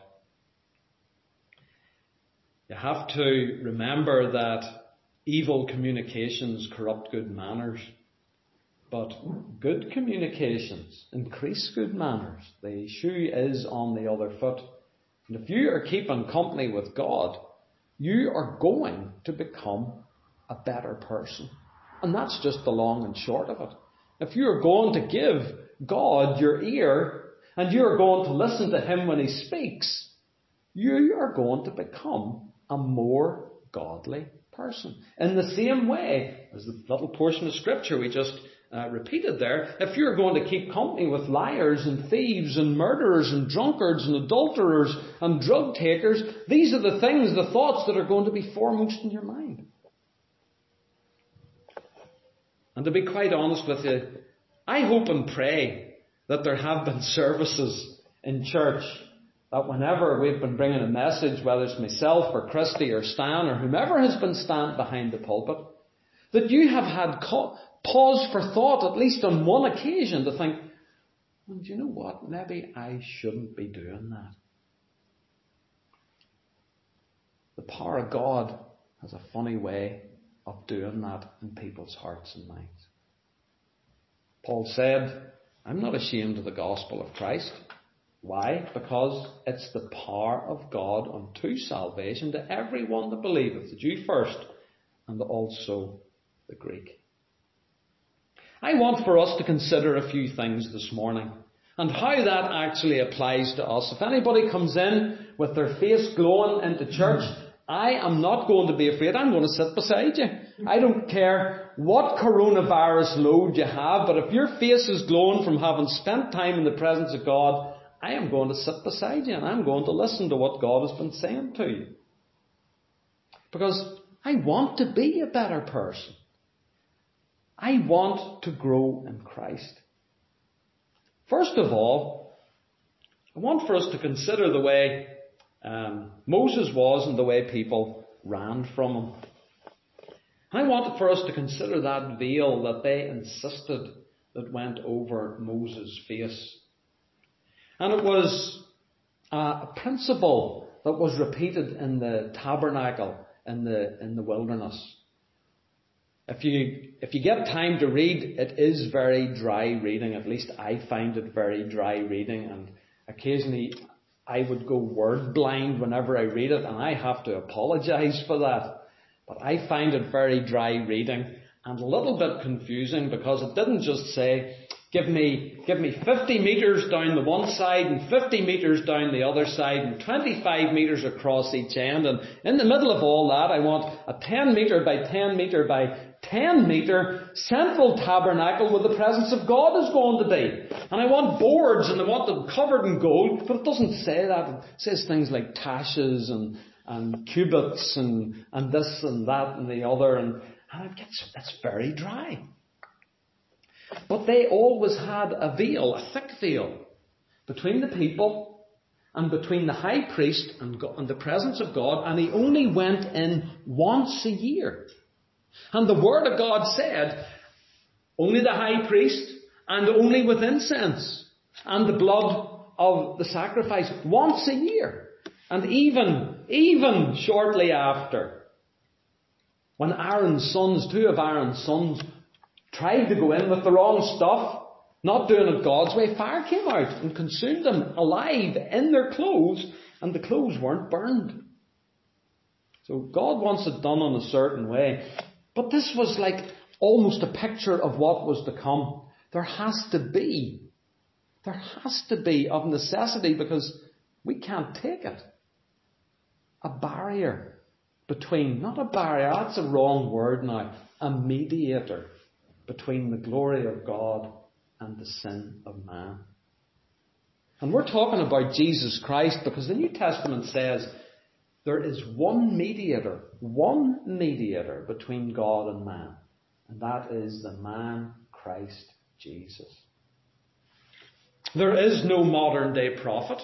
A: You have to remember that evil communications corrupt good manners, but good communications increase good manners. The shoe is on the other foot. And if you are keeping company with God, you are going to become a better person. And that's just the long and short of it. If you are going to give God your ear, and you are going to listen to Him when He speaks, you are going to become a more godly person. In the same way as the little portion of Scripture we just repeated there, if you're going to keep company with liars and thieves and murderers and drunkards and adulterers and drug takers, these are the things, the thoughts that are going to be foremost in your mind. And to be quite honest with you, I hope and pray that there have been services in church that whenever we've been bringing a message, whether it's myself or Christy or Stan or whomever has been standing behind the pulpit, that you have had pause for thought, at least on one occasion, to think, well, do you know what? Maybe I shouldn't be doing that. The power of God has a funny way of doing that in people's hearts and minds. Paul said, I'm not ashamed of the gospel of Christ. Why? Because it's the power of God unto salvation to everyone that believeth, the Jew first, and also the Greek. I want for us to consider a few things this morning, and how that actually applies to us. If anybody comes in with their face glowing into church, I am not going to be afraid. I'm going to sit beside you. I don't care what coronavirus load you have, but if your face is glowing from having spent time in the presence of God, I am going to sit beside you and I'm going to listen to what God has been saying to you. Because I want to be a better person. I want to grow in Christ. First of all, I want for us to consider the way Moses was and the way people ran from him. I wanted for us to consider that veil that they insisted that went over Moses' face. And it was a principle that was repeated in the tabernacle in the wilderness. If you get time to read, it is very dry reading. At least I find it very dry reading, and occasionally I would go word blind whenever I read it, and I have to apologise for that. But I find it very dry reading and a little bit confusing, because it didn't just say, Give me 50 metres down the one side and 50 metres down the other side and 25 metres across each end. And in the middle of all that, I want a 10 metre by 10 metre by 10 metre central tabernacle where the presence of God is going to be. And I want boards and I want them covered in gold. But it doesn't say that. It says things like taches and cubits and this and that and the other. And it's very dry. But they always had a veil, a thick veil, between the people and between the high priest and the presence of God, and he only went in once a year. And the Word of God said, only the high priest and only with incense and the blood of the sacrifice once a year. And even shortly after, When two of Aaron's sons tried to go in with the wrong stuff, not doing it God's way, fire came out and consumed them alive in their clothes, and the clothes weren't burned. So God wants it done in a certain way. But this was like almost a picture of what was to come. There has to be of necessity, because we can't take it, a barrier between, not a barrier, that's a wrong word now, a mediator between the glory of God and the sin of man. And we're talking about Jesus Christ, because the New Testament says there is one mediator between God and man, and that is the man Christ Jesus. There is no modern day prophet.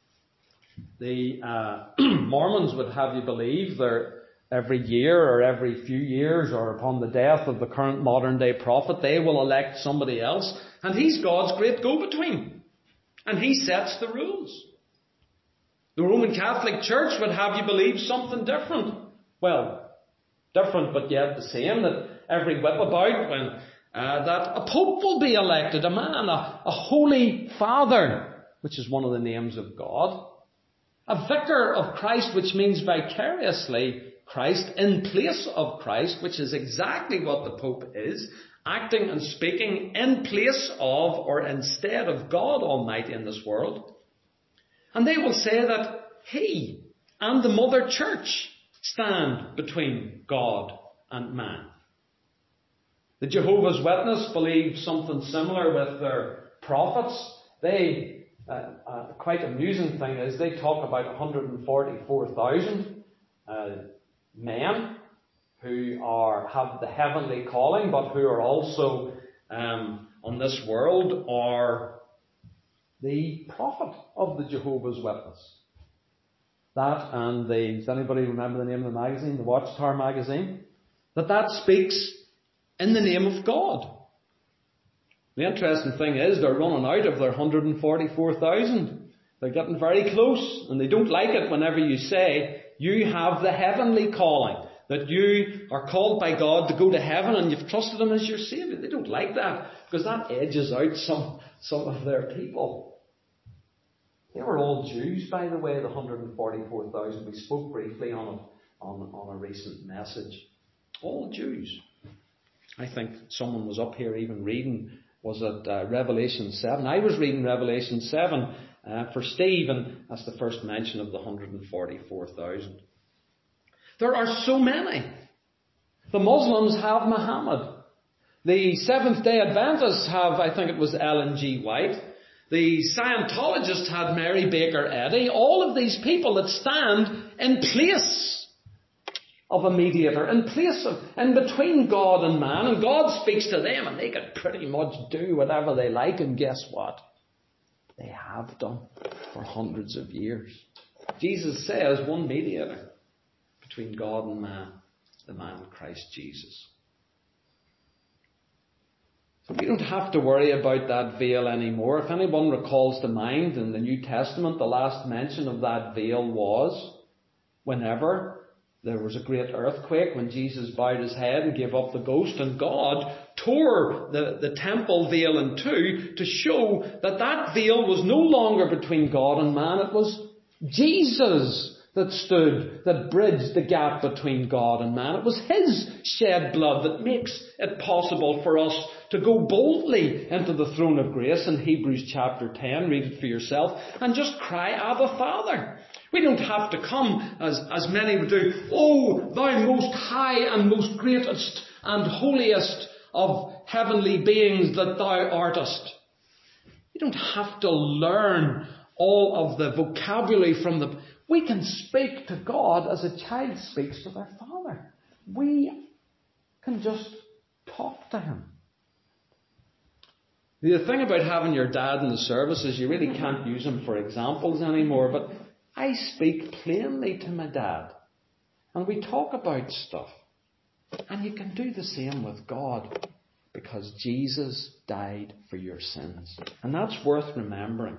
A: The Mormons would have you believe that every year or every few years, or upon the death of the current modern day prophet, they will elect somebody else, and he's God's great go-between, and he sets the rules. The Roman Catholic Church would have you believe something different. Well, different but yet the same, that every whip about when that a pope will be elected, a man, a holy father, which is one of the names of God, a vicar of Christ, which means vicariously Christ in place of Christ, which is exactly what the Pope is, acting and speaking in place of or instead of God Almighty in this world. And they will say that he and the Mother Church stand between God and man. The Jehovah's Witnesses believe something similar with their prophets. They, quite amusing thing is, they talk about 144,000 men who have the heavenly calling, but who are also on this world are the prophet of the Jehovah's Witness. That and does anybody remember the name of the magazine, the Watchtower magazine? That speaks in the name of God. The interesting thing is they're running out of their 144,000. They're getting very close, and they don't like it whenever you say you have the heavenly calling, that you are called by God to go to heaven and you've trusted Him as your Saviour. They don't like that, because that edges out some of their people. They were all Jews, by the way, the 144,000. We spoke briefly on a recent message. All Jews. I think someone was up here even reading, was it Revelation 7? I was reading Revelation 7 for Steve, and that's the first mention of the 144,000. There are so many. The Muslims have Muhammad. The Seventh-day Adventists have, I think it was Ellen G. White. The Scientologists had Mary Baker Eddy. All of these people that stand in place of a mediator, in between God and man, and God speaks to them, and they can pretty much do whatever they like, and guess what? They have done for hundreds of years. Jesus says one mediator between God and man, the man Christ Jesus. So we don't have to worry about that veil anymore. If anyone recalls to mind, in the New Testament, the last mention of that veil was whenever there was a great earthquake, when Jesus bowed his head and gave up the ghost, and God tore the temple veil in two to show that veil was no longer between God and man. It was Jesus that bridged the gap between God and man. It was His shed blood that makes it possible for us to go boldly into the throne of grace in Hebrews chapter 10, read it for yourself, and just cry, Abba, Father. We don't have to come, as many would do, O thou most high and most greatest and holiest of heavenly beings that thou artest. We don't have to learn all of the vocabulary from the... We can speak to God as a child speaks to their father. We can just talk to Him. The thing about having your dad in the service is you really can't use him for examples anymore, but I speak plainly to my dad, and we talk about stuff. And you can do the same with God, because Jesus died for your sins. And that's worth remembering.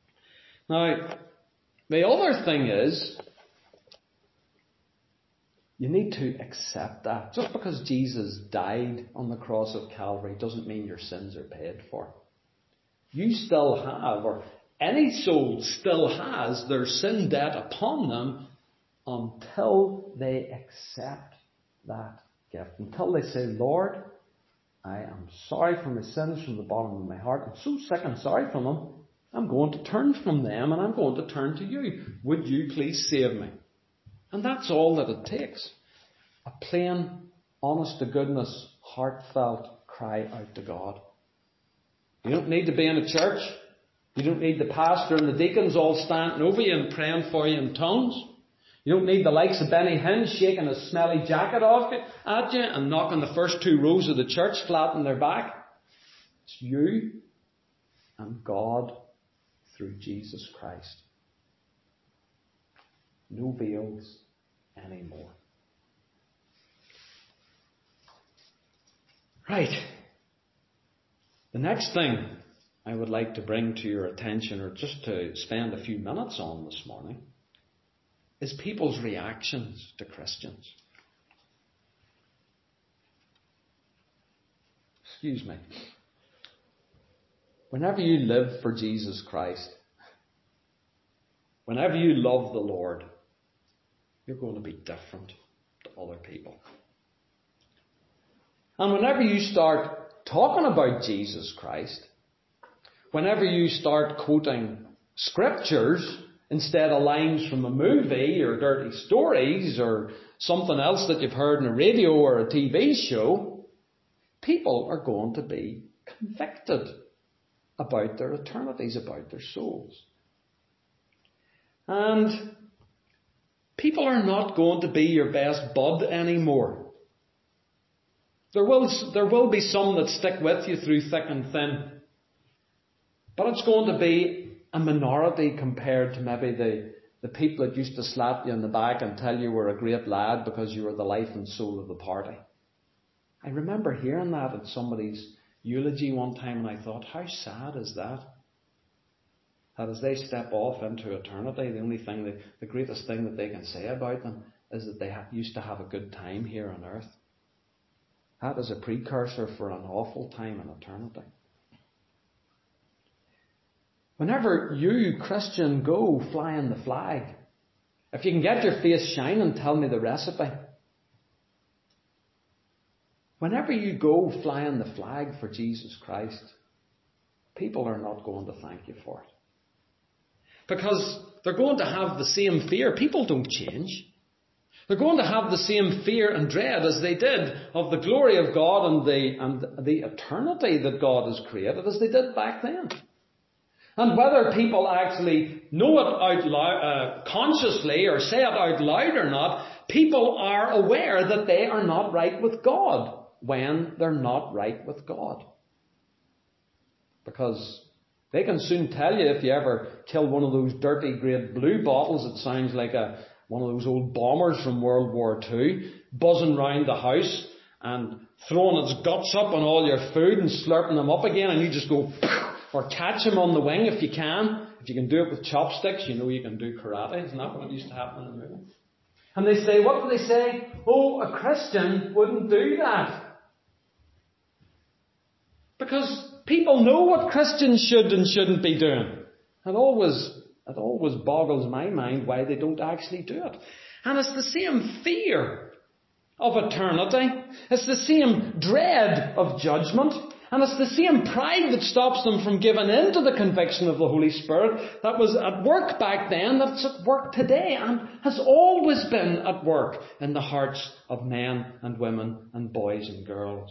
A: Now, the other thing is, You need to accept that. Just because Jesus died on the cross of Calvary doesn't mean your sins are paid for. You still have, or any soul still has, their sin debt upon them until they accept that gift. Until they say, Lord, I am sorry for my sins from the bottom of my heart. I'm so sick and sorry from them. I'm going to turn from them and I'm going to turn to you. Would you please save me? And that's all that it takes. A plain, honest to goodness, heartfelt cry out to God. You don't need to be in a church. You don't need the pastor and the deacons all standing over you and praying for you in tongues. You don't need the likes of Benny Hinn shaking a smelly jacket off at you and knocking the first 2 rows of the church flat on their back. It's you and God through Jesus Christ. No veils anymore. Right. The next thing I would like to bring to your attention, or just to spend a few minutes on this morning, is people's reactions to Christians. Excuse me. Whenever you live for Jesus Christ, whenever you love the Lord, you're going to be different to other people. And whenever you start talking about Jesus Christ, whenever you start quoting scriptures instead of lines from a movie or dirty stories or something else that you've heard on the radio or a TV show, people are going to be convicted about their eternities, about their souls. And people are not going to be your best bud anymore. There will be some that stick with you through thick and thin. But it's going to be a minority compared to maybe the people that used to slap you on the back and tell you were a great lad because you were the life and soul of the party. I remember hearing that at somebody's eulogy one time and I thought, how sad is that? That as they step off into eternity, the greatest thing that they can say about them is that they used to have a good time here on earth. That is a precursor for an awful time in eternity. Whenever you, Christian, go flying the flag, if you can get your face shining, tell me the recipe. Whenever you go flying the flag for Jesus Christ, people are not going to thank you for it. Because they're going to have the same fear. People don't change. They're going to have the same fear and dread as they did of the glory of God and the eternity that God has created as they did back then. And whether people actually know it out loud, consciously or say it out loud or not, people are aware that they are not right with God when they're not right with God. Because they can soon tell you if you ever kill one of those dirty grade blue bottles, it sounds like one of those old bombers from World War II, buzzing round the house and throwing its guts up on all your food and slurping them up again, and you just go, or catch him on the wing if you can. If you can do it with chopsticks, you know you can do karate. Isn't that what used to happen in the movie? And they say, what do they say? Oh, a Christian wouldn't do that. Because people know what Christians should and shouldn't be doing. It always boggles my mind why they don't actually do it. And it's the same fear of eternity. It's the same dread of judgment. And it's the same pride that stops them from giving in to the conviction of the Holy Spirit that was at work back then, that's at work today, and has always been at work in the hearts of men and women and boys and girls.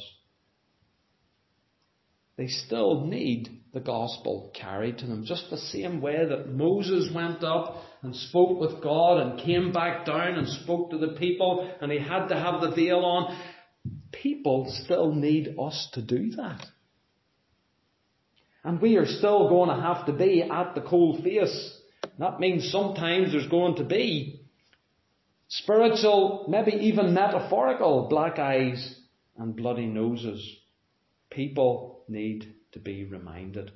A: They still need the gospel carried to them, just the same way that Moses went up and spoke with God and came back down and spoke to the people and he had to have the veil on. People still need us to do that. And we are still going to have to be at the cold face. That means sometimes there's going to be spiritual, maybe even metaphorical, black eyes and bloody noses. People need to be reminded.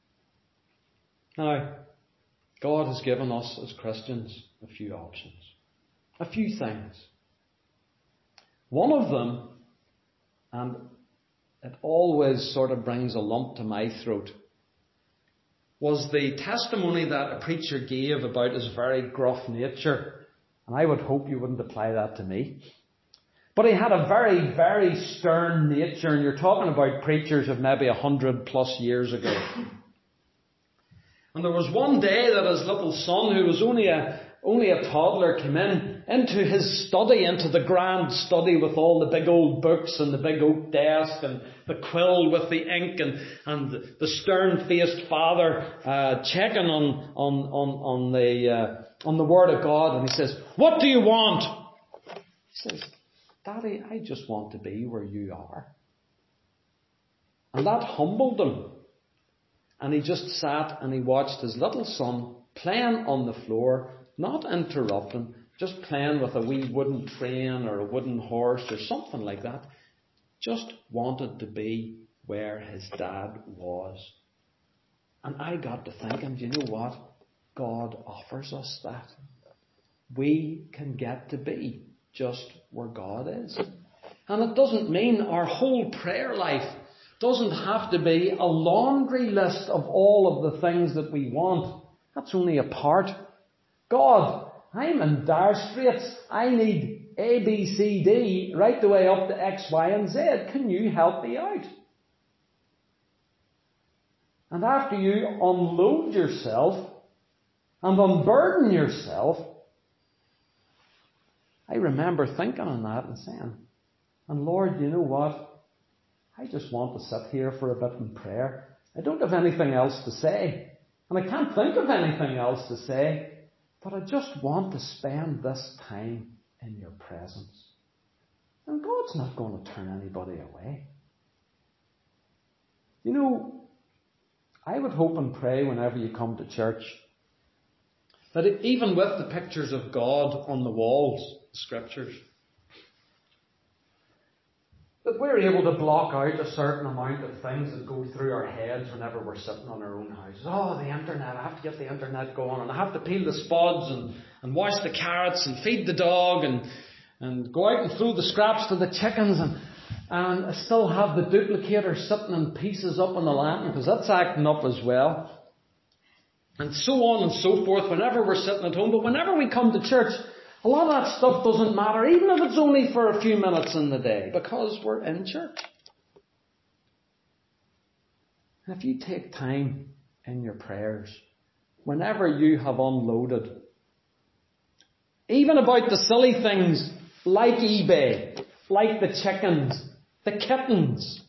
A: Now, God has given us as Christians a few options. a few things. One of them, and it always sort of brings a lump to my throat, was the testimony that a preacher gave about his very gruff nature. And I would hope you wouldn't apply that to me. But he had a very, very stern nature, and you're talking about preachers of maybe 100+ years ago. And there was one day that his little son, who was only a toddler, came into his study, into the grand study with all the big old books and the big oak desk and the quill with the ink and the stern-faced father checking on the Word of God. And he says, "What do you want?" He says, "Daddy, I just want to be where you are." And that humbled him. And he just sat and he watched his little son playing on the floor, not interrupting, just playing with a wee wooden train or a wooden horse or something like that. Just wanted to be where his dad was. And I got to thinking, do you know what? God offers us that. We can get to be just where God is. And it doesn't mean our whole prayer life doesn't have to be a laundry list of all of the things that we want. That's only a part. God, I'm in dire straits. I need A, B, C, D, right the way up to X, Y, and Z. Can you help me out? And after you unload yourself and unburden yourself, I remember thinking on that and saying, and Lord, you know what? I just want to sit here for a bit in prayer. I don't have anything else to say. And I can't think of anything else to say. But I just want to spend this time in your presence. And God's not going to turn anybody away. You know, I would hope and pray whenever you come to church that even with the pictures of God on the walls, the scriptures, that we're able to block out a certain amount of things that go through our heads whenever we're sitting on our own houses. Oh, the internet, I have to get the internet going, and I have to peel the spuds and wash the carrots and feed the dog and go out and throw the scraps to the chickens and I still have the duplicator sitting in pieces up on the lantern because that's acting up as well. And so on and so forth whenever we're sitting at home. But whenever we come to church, a lot of that stuff doesn't matter, even if it's only for a few minutes in the day, because we're in church. And if you take time in your prayers, whenever you have unloaded, even about the silly things like eBay, like the chickens, the kittens,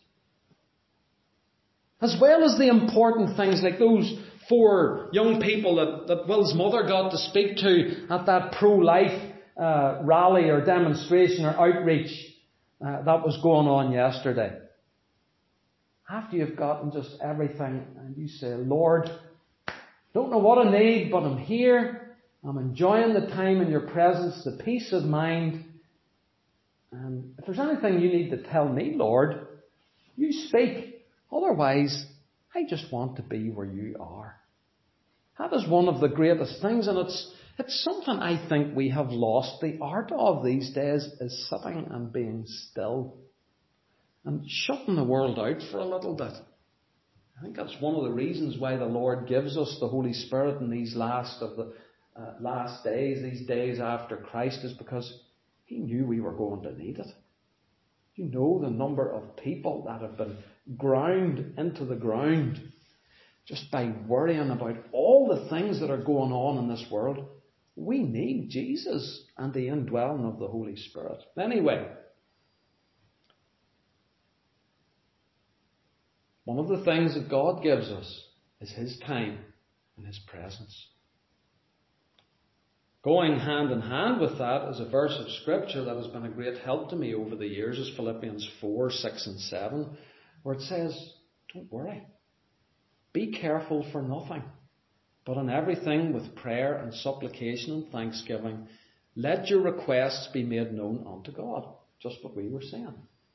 A: as well as the important things like those 4 young people that Will's mother got to speak to at that pro-life rally or demonstration or outreach that was going on yesterday. After you've gotten just everything and you say, Lord, don't know what I need, but I'm here. I'm enjoying the time in your presence, the peace of mind. And if there's anything you need to tell me, Lord, you speak. Otherwise, I just want to be where you are. That is one of the greatest things, and it's something I think we have lost the art of these days, is sitting and being still and shutting the world out for a little bit. I think that's one of the reasons why the Lord gives us the Holy Spirit in these last days, these days after Christ, is because He knew we were going to need it. You know the number of people that have been ground into the ground just by worrying about all the things that are going on in this world. We need Jesus and the indwelling of the Holy Spirit. Anyway, one of the things that God gives us is His time and His presence. Going hand in hand with that is a verse of Scripture that has been a great help to me over the years, is Philippians 4, 6 and 7, where it says, don't worry. Be careful for nothing, but in everything with prayer and supplication and thanksgiving, let your requests be made known unto God. Just what we were saying.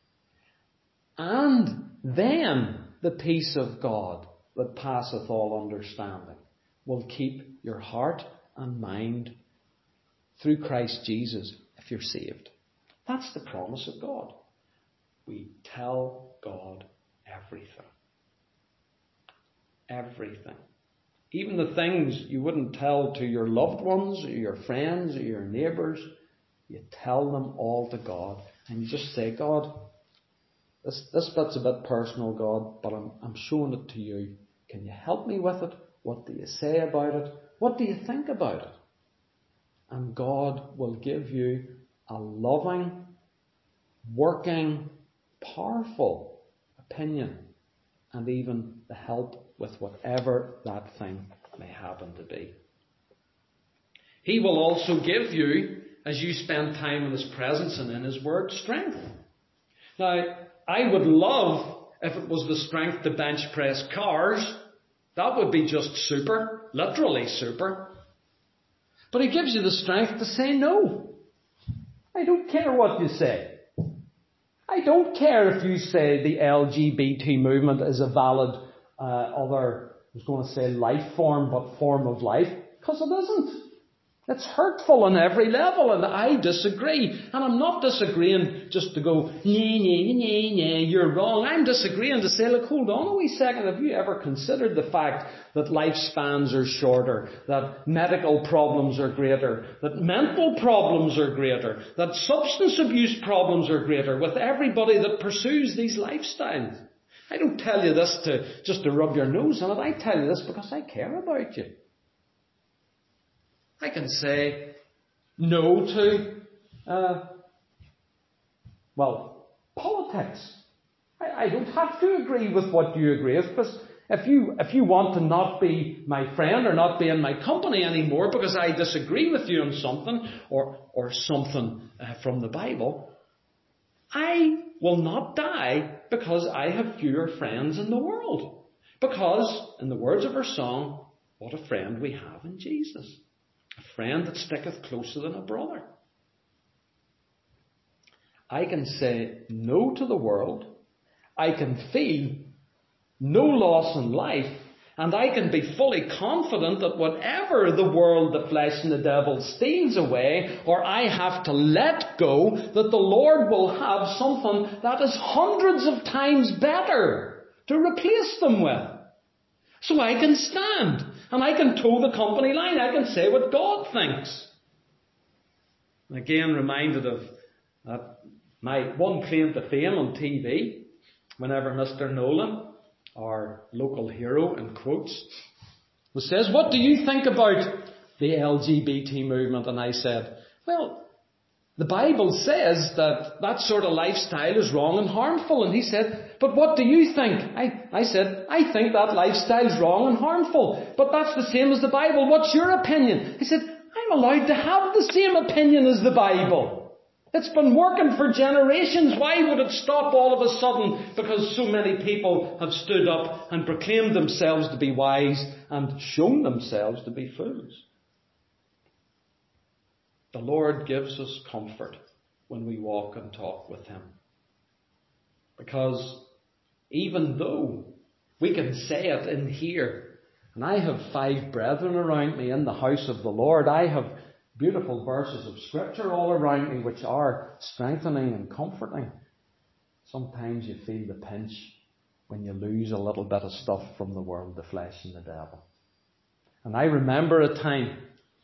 A: And then the peace of God that passeth all understanding will keep your heart and mind through Christ Jesus if you're saved. That's the promise of God. We tell God everything. Everything. Even the things you wouldn't tell to your loved ones or your friends or your neighbours, you tell them all to God. And you just say, God, this bit's a bit personal, God, but I'm showing it to you. Can you help me with it? What do you say about it? What do you think about it? And God will give you a loving, working, powerful opinion and even the help with whatever that thing may happen to be. He will also give you, as you spend time in His presence and in His Word, strength. Now, I would love if it was the strength to bench press cars. That would be just super, literally super. But He gives you the strength to say no. I don't care what you say. I don't care if you say the LGBT movement is a valid I was going to say life form, but form of life, because it isn't. It's hurtful on every level, and I disagree. And I'm not disagreeing just to go, you're wrong. I'm disagreeing to say, look, hold on a wee second. Have you ever considered the fact that lifespans are shorter, that medical problems are greater, that mental problems are greater, that substance abuse problems are greater with everybody that pursues these lifestyles? I don't tell you this just to rub your nose in it. I tell you this because I care about you. I can say no to, politics. I don't have to agree with what you agree with, because if you want to not be my friend or not be in my company anymore because I disagree with you on something or something from the Bible, I will not die because I have fewer friends in the world. Because, in the words of our song, what a friend we have in Jesus. A friend that sticketh closer than a brother. I can say no to the world. I can feel no loss in life. And I can be fully confident that whatever the world, the flesh and the devil steals away, or I have to let go, that the Lord will have something that is hundreds of times better to replace them with. So I can stand. And I can toe the company line. I can say what God thinks. And again, reminded of my one claim to fame on TV, whenever Mr. Nolan, our local hero in quotes, says, what do you think about the LGBT movement? And I said, well, the Bible says that sort of lifestyle is wrong and harmful. And he said, but what do you think? I said, I think that lifestyle is wrong and harmful. But that's the same as the Bible. What's your opinion? He said, I'm allowed to have the same opinion as the Bible. It's been working for generations. Why would it stop all of a sudden because so many people have stood up and proclaimed themselves to be wise and shown themselves to be fools? The Lord gives us comfort when we walk and talk with Him. Because even though we can say it in here, and I have 5 brethren around me in the house of the Lord, I have beautiful verses of Scripture all around me which are strengthening and comforting. Sometimes you feel the pinch when you lose a little bit of stuff from the world, the flesh and the devil. And I remember a time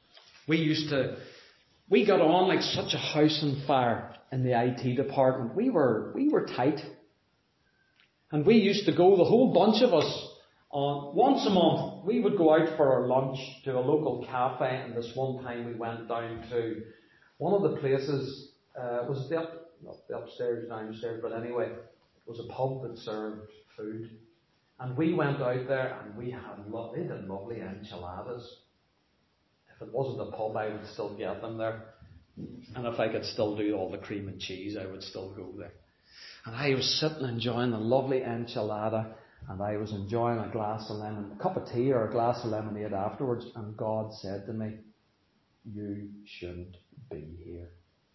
A: we got on like such a house on fire in the IT department. We were tight. And we used to go, the whole bunch of us, once a month, we would go out for our lunch to a local cafe. And this one time we went down to one of the places, was not the upstairs, downstairs, but anyway, it was a pub that served food. And we went out there and they did lovely enchiladas. If it wasn't a pub, I would still get them there. And if I could still do all the cream and cheese, I would still go there. And I was sitting enjoying a lovely enchilada, and I was enjoying a cup of tea or a glass of lemonade afterwards, and God said to me, you shouldn't be here.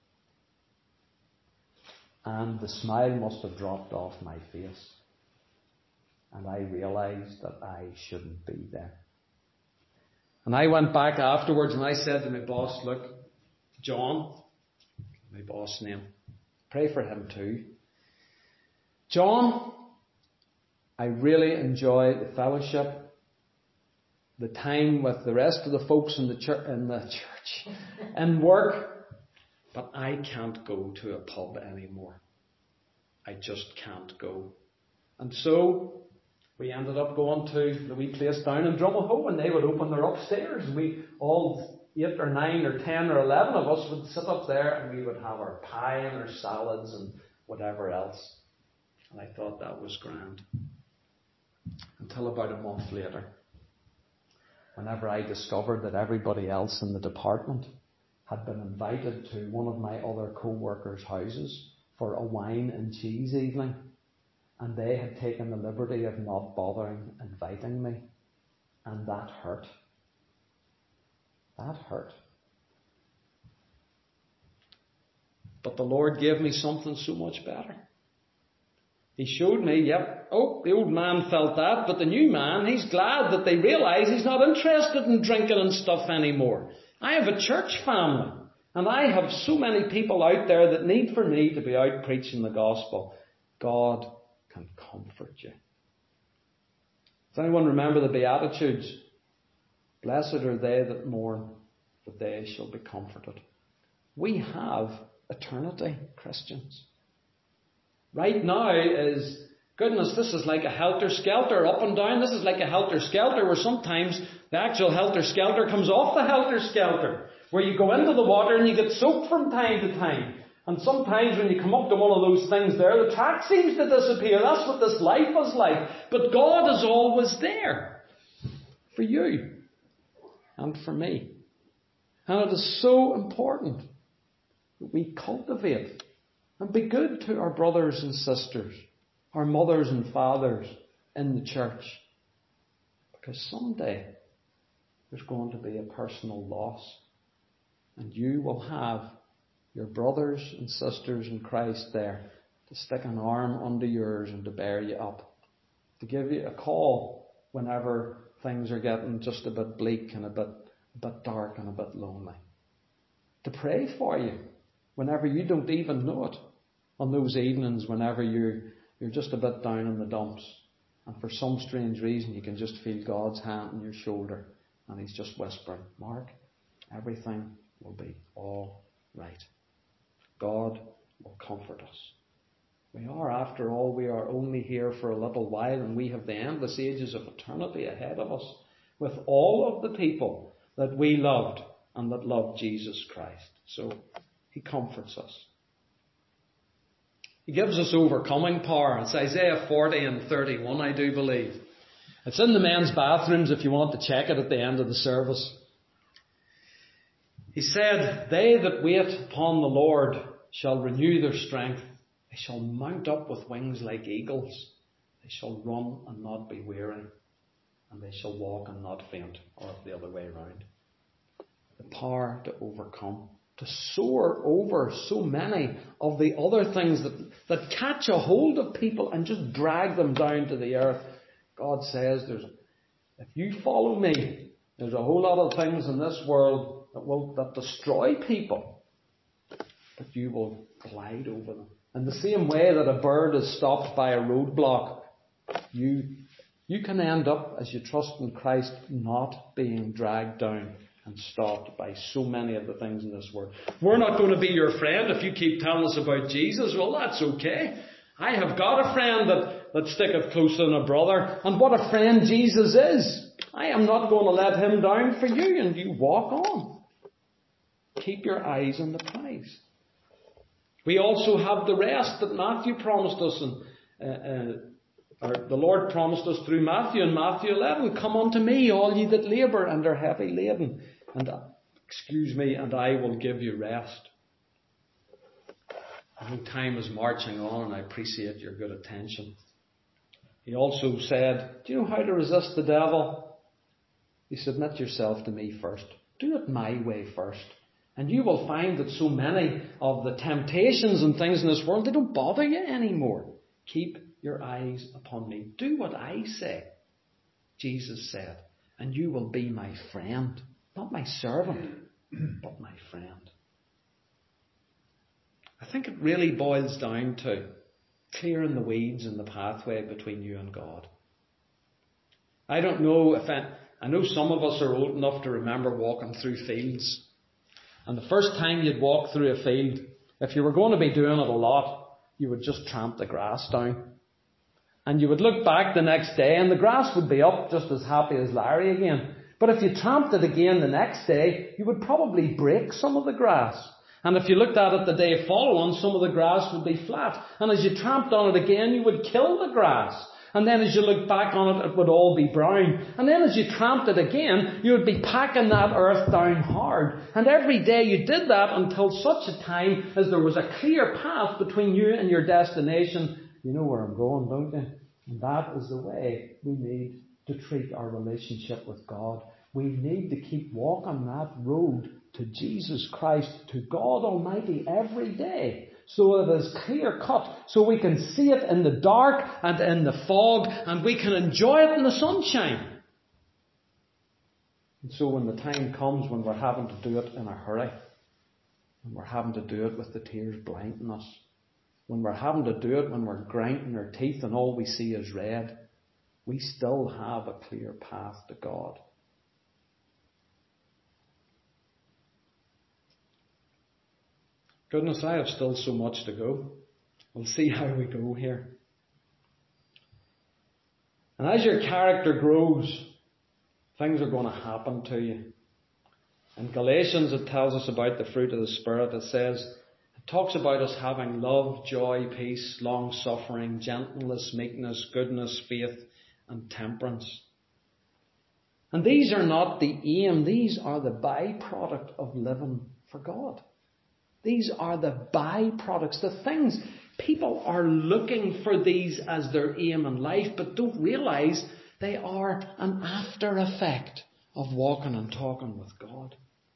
A: And the smile must have dropped off my face. And I realised that I shouldn't be there. And I went back afterwards and I said to my boss, look, John, my boss name. Pray for him too. John, I really enjoy the fellowship, the time with the rest of the folks in the church, and work, but I can't go to a pub anymore. I just can't go. And so we ended up going to the wee place down in Drumahoe, and they would open their upstairs. We all 8 or 9 or 10 or 11 of us would sit up there, and we would have our pie and our salads and whatever else. And I thought that was grand. Until about a month later, whenever I discovered that everybody else in the department had been invited to one of my other co-workers' houses for a wine and cheese evening, and they had taken the liberty of not bothering inviting me, and that hurt. That hurt. But the Lord gave me something so much better. He showed me, the old man felt that, but the new man, he's glad that they realise he's not interested in drinking and stuff anymore. I have a church family, and I have so many people out there that need for me to be out preaching the gospel. God can comfort you. Does anyone remember the Beatitudes? Blessed are they that mourn, for they shall be comforted. We have eternity, Christians. Right now is, goodness, this is like a helter-skelter, up and down. This is like a helter-skelter where sometimes the actual helter-skelter comes off the helter-skelter, where you go into the water and you get soaked from time to time. And sometimes when you come up to one of those things there, the track seems to disappear. That's what this life is like. But God is always there for you and for me. And it is so important that we cultivate and be good to our brothers and sisters, our mothers and fathers in the church. Because someday there's going to be a personal loss. And you will have your brothers and sisters in Christ there to stick an arm under yours and to bear you up. To give you a call whenever things are getting just a bit bleak and a bit dark and a bit lonely. To pray for you whenever you don't even know it. On those evenings whenever you're just a bit down in the dumps. And for some strange reason you can just feel God's hand on your shoulder. And He's just whispering, Mark, everything will be all right. God will comfort us. We are, after all, we are only here for a little while, and we have the endless ages of eternity ahead of us with all of the people that we loved and that loved Jesus Christ. So He comforts us. He gives us overcoming power. It's Isaiah 40 and 31, I do believe. It's in the men's bathrooms if you want to check it at the end of the service. He said, they that wait upon the Lord shall renew their strength. They shall mount up with wings like eagles. They shall run and not be weary. And they shall walk and not faint. Or the other way around. The power to overcome. To soar over so many of the other things that catch a hold of people and just drag them down to the earth. God says, if you follow me, there's a whole lot of things in this world that destroy people. But you will glide over them. In the same way that a bird is stopped by a roadblock, you can end up, as you trust in Christ, not being dragged down and stopped by so many of the things in this world. We're not going to be your friend if you keep telling us about Jesus. Well, that's okay. I have got a friend that sticketh closer than a brother. And what a friend Jesus is. I am not going to let Him down for you. And you walk on. Keep your eyes on the prize. We also have the rest that Matthew promised us. Or the Lord promised us through Matthew in Matthew 11. Come unto me, all ye that labour and are heavy laden. And I will give you rest. I know time is marching on and I appreciate your good attention. He also said, do you know how to resist the devil? You submit yourself to me first. Do it my way first. And you will find that so many of the temptations and things in this world, they don't bother you anymore. Keep your eyes upon me. Do what I say, Jesus said, and you will be my friend. Not my servant, but my friend.
C: I think it really boils down to clearing the weeds in the pathway between you and God. I don't know I know some of us are old enough to remember walking through fields. And the first time you'd walk through a field, if you were going to be doing it a lot, you would just tramp the grass down. And you would look back the next day and the grass would be up just as happy as Larry again. But if you tramped it again the next day, you would probably break some of the grass. And if you looked at it the day following, some of the grass would be flat. And as you tramped on it again, you would kill the grass. And then as you looked back on it, it would all be brown. And then as you tramped it again, you would be packing that earth down hard. And every day you did that until such a time as there was a clear path between you and your destination. You know where I'm going, don't you? And that is the way we need to treat our relationship with God. We need to keep walking that road to Jesus Christ, to God Almighty every day, so it is clear cut, so we can see it in the dark and in the fog, and we can enjoy it in the sunshine. And so when the time comes when we're having to do it in a hurry, when we're having to do it with the tears blinding us, when we're having to do it when we're grinding our teeth and all we see is red, we still have a clear path to God. Goodness, I have still so much to go. We'll see how we go here. And as your character grows, things are going to happen to you. In Galatians, it tells us about the fruit of the Spirit. It talks about us having love, joy, peace, long-suffering, gentleness, meekness, goodness, faith, and temperance. And these are not the aim. These are the byproduct of living for God. These are the byproducts, the things. People are looking for these as their aim in life, but don't realise they are an after effect of walking and talking with God.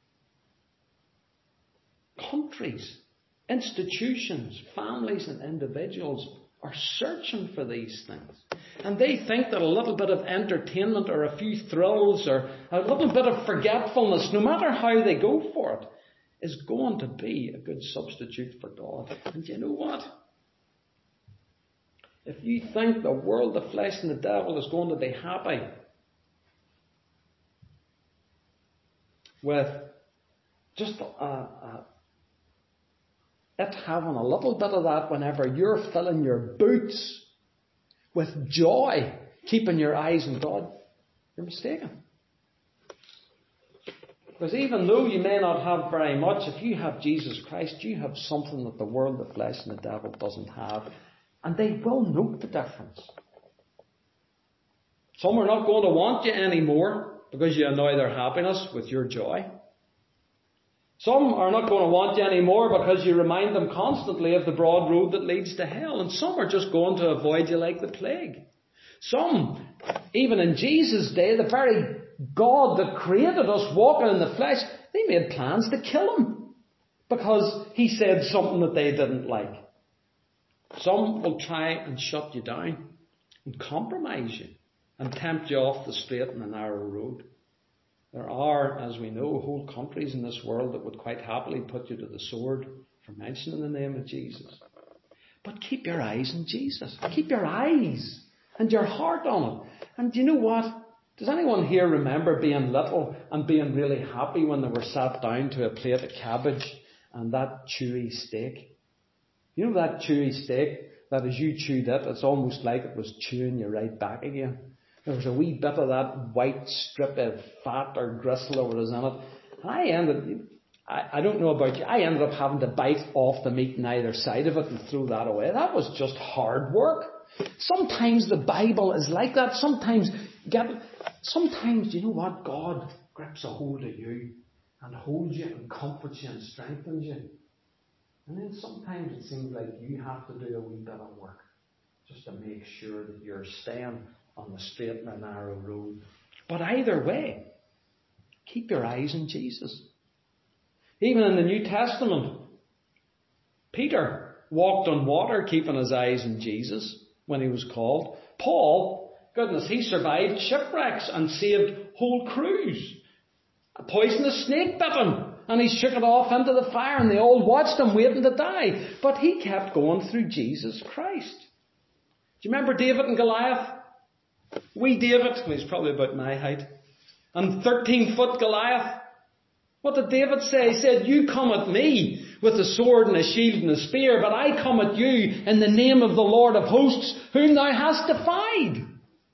C: Countries, institutions, families and individuals are searching for these things. And they think that a little bit of entertainment or a few thrills or a little bit of forgetfulness, no matter how they go for it, is going to be a good substitute for God. And you know what? If you think the world, the flesh and the devil is going to be happy with just it having a little bit of that whenever you're filling your boots with joy, keeping your eyes on God, you're mistaken. Because even though you may not have very much, if you have Jesus Christ, you have something that the world, the flesh and the devil doesn't have. And they will note the difference. Some are not going to want you anymore because you annoy their happiness with your joy. Some are not going to want you anymore because you remind them constantly of the broad road that leads to hell. And some are just going to avoid you like the plague. Some, even in Jesus' day, the very God that created us walking in the flesh, they made plans to kill him because he said something that they didn't like. Some will try and shut you down and compromise you and tempt you off the straight and the narrow road. There are, as we know, whole countries in this world that would quite happily put you to the sword for mentioning the name of Jesus. But keep your eyes on Jesus. Keep your eyes and your heart on it. And do you know what? Does anyone here remember being little and being really happy when they were sat down to a plate of cabbage and that chewy steak? You know that chewy steak that as you chewed it, it's almost like it was chewing you right back again. There was a wee bit of that white strip of fat or gristle or what was in it. And I don't know about you, I ended up having to bite off the meat on either side of it and throw that away. That was just hard work. Sometimes the Bible is like that. Sometimes, you know what? God grips a hold of you and holds you and comforts you and strengthens you. And then sometimes it seems like you have to do a wee bit of work just to make sure that you're staying on the straight and the narrow road. But either way, keep your eyes on Jesus. Even in the New Testament, Peter walked on water, keeping his eyes on Jesus when he was called. Paul, goodness, he survived shipwrecks and saved whole crews. A poisonous snake bit him,
A: and he shook it off into the fire, and they all watched him waiting to die. But he kept going through Jesus Christ. Do you remember David and Goliath? Wee David, he's probably about my height, and 13-foot Goliath. What did David say? He said, you come at me with a sword and a shield and a spear, but I come at you in the name of the Lord of hosts, whom thou hast defied.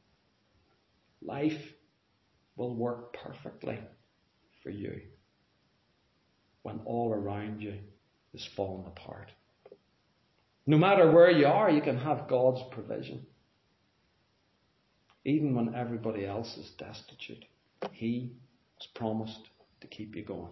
A: Life will work perfectly for you when all around you is falling apart. No matter where you are, you can have God's provision. Even when everybody else is destitute, He has promised to keep you going.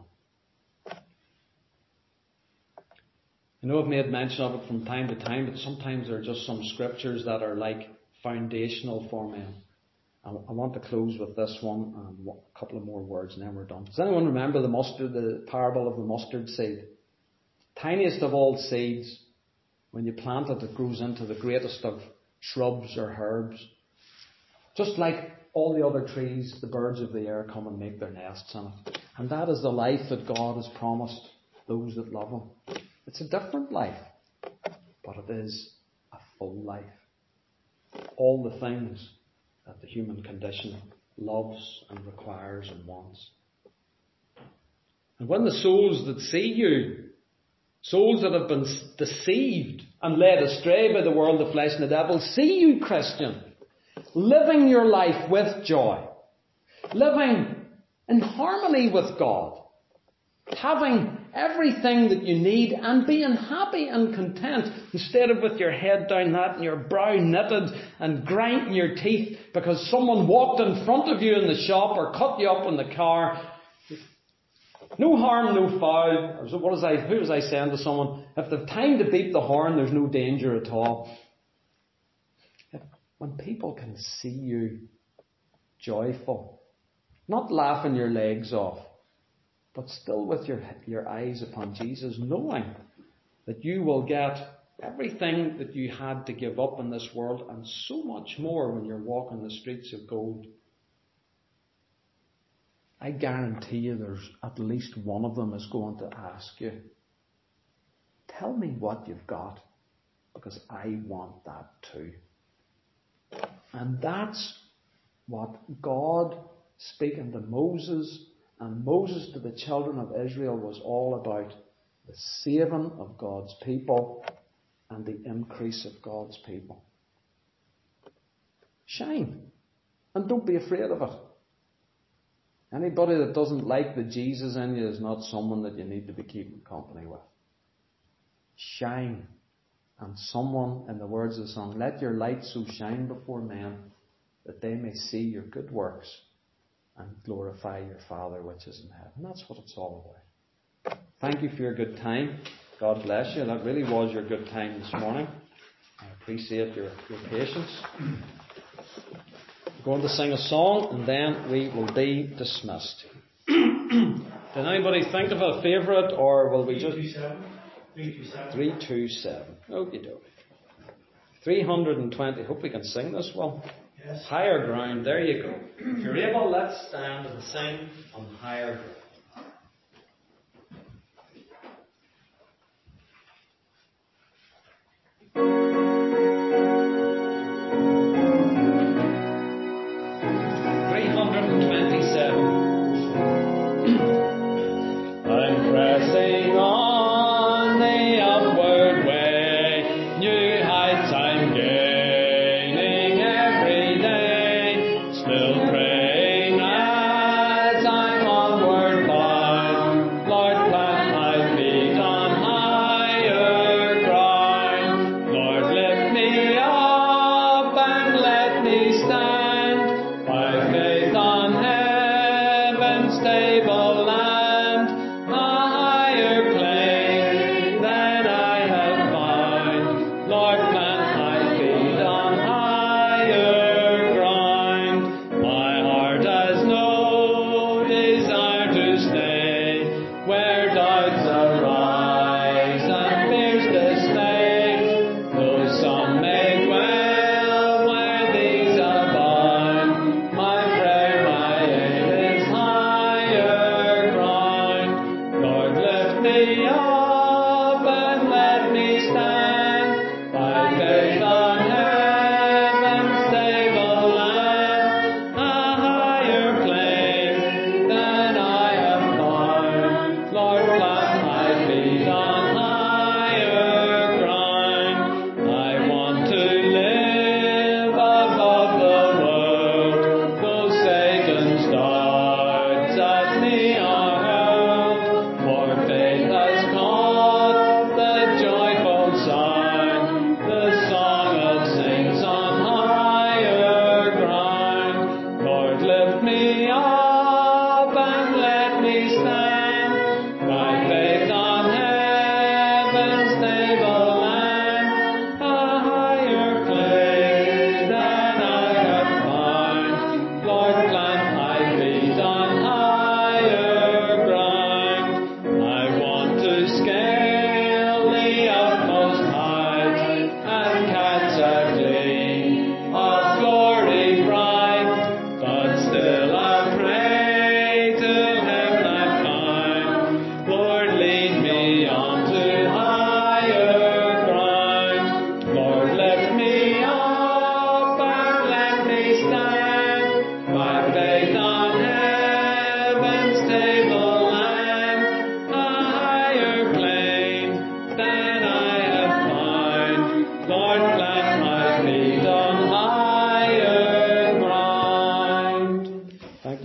A: I know I've made mention of it from time to time, but sometimes there are just some scriptures that are like foundational for me. I want to close with this one and a couple of more words and then we're done. Does anyone remember the parable of the mustard seed? Tiniest of all seeds. When you plant it, it grows into the greatest of shrubs or herbs. Just like all the other trees, the birds of the air come and make their nests in it. And that is the life that God has promised those that love Him. It's a different life, but it is a full life. All the things that the human condition loves and requires and wants. And when the souls that see you, souls that have been deceived and led astray by the world, the flesh and the devil, see you, Christian, living your life with joy, living in harmony with God, having everything that you need and being happy and content instead of with your head down that and your brow knitted and grinding your teeth because someone walked in front of you in the shop or cut you up in the car. No harm, no foul. Who was I saying to someone? If they've time to beat the horn, there's no danger at all. When people can see you joyful, not laughing your legs off, but still with your eyes upon Jesus, knowing that you will get everything that you had to give up in this world and so much more when you're walking the streets of gold. I guarantee you there's at least one of them is going to ask you, tell me what you've got, because I want that too. And that's what God speaking to Moses and Moses to the children of Israel was all about. The saving of God's people and the increase of God's people. Shine. And don't be afraid of it. Anybody that doesn't like the Jesus in you is not someone that you need to be keeping company with. Shine. And someone, in the words of the song, let your light so shine before men that they may see your good works and glorify your Father which is in heaven. That's what it's all about. Thank you for your good time. God bless you. That really was your good time this morning. I appreciate your patience. We're going to sing a song and then we will be dismissed. Did anybody think of a favourite, or will we just... 327. Okie dokie. 320. Hope we can sing this well. Yes. Higher ground. There you go. If you're able, let's stand and sing on higher ground.
C: Still praying as I'm onward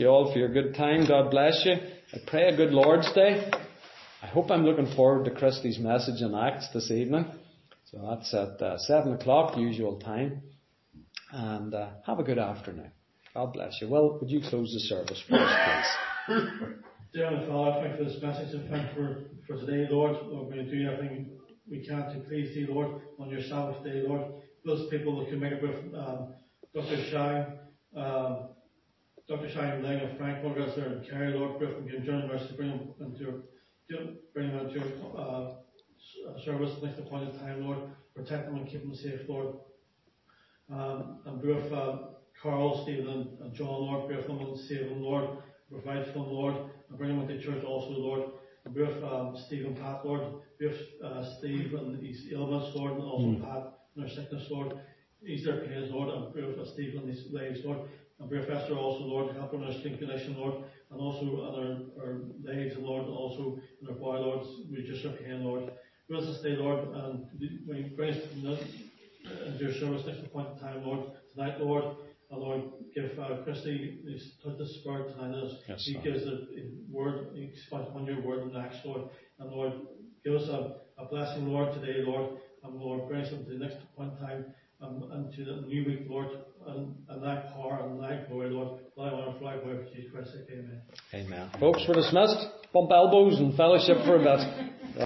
A: you all for your good time. God bless you. I pray a good Lord's Day. I hope I'm looking forward to Christie's message in Acts this evening. So that's at 7 o'clock, usual time. And have a good afternoon. God bless you. Well, would you close the service for us, please?
B: Dear Heavenly Father, thank you for this message and thank you for today, Lord. We're going to do everything we can to please Thee, Lord, on your Sabbath day, Lord. Those people that can make it with Dr. Shine, Lang and Frank, Lord, as they're in Kerry, Lord, give them journey mercy, bring them into your service next appointed time, Lord. Protect them and keep them safe, Lord. And be with Carl, Stephen, and John, Lord. Be with them and save them, Lord. Provide for them, Lord. And bring them into church also, Lord. And be with Steve and Pat, Lord. Be with Steve and his ailments, Lord, and also Pat and their sickness, Lord. Ease their pains, Lord, and be with Steve and his legs, Lord. And be with Esther also, Lord. Help them in their skin condition, Lord. And also in our legs, Lord, and also in our body, Lord. Reduce their pain, Lord. Be with us today, Lord, and when you bring us into your service next appointed time, Lord, tonight, Lord, and Lord, give Christy his touch the Spirit tonight as he gives the word, he expands on your word in Acts, Lord. And Lord, give us a blessing, Lord, today, Lord. And Lord, bring us into the next appointed time and to the new week, Lord, and thy power and thy glory, Lord. Thy honor, fly glory for Jesus Christ. Amen.
A: Amen. Folks, we're dismissed. Bump elbows and fellowship for a bit.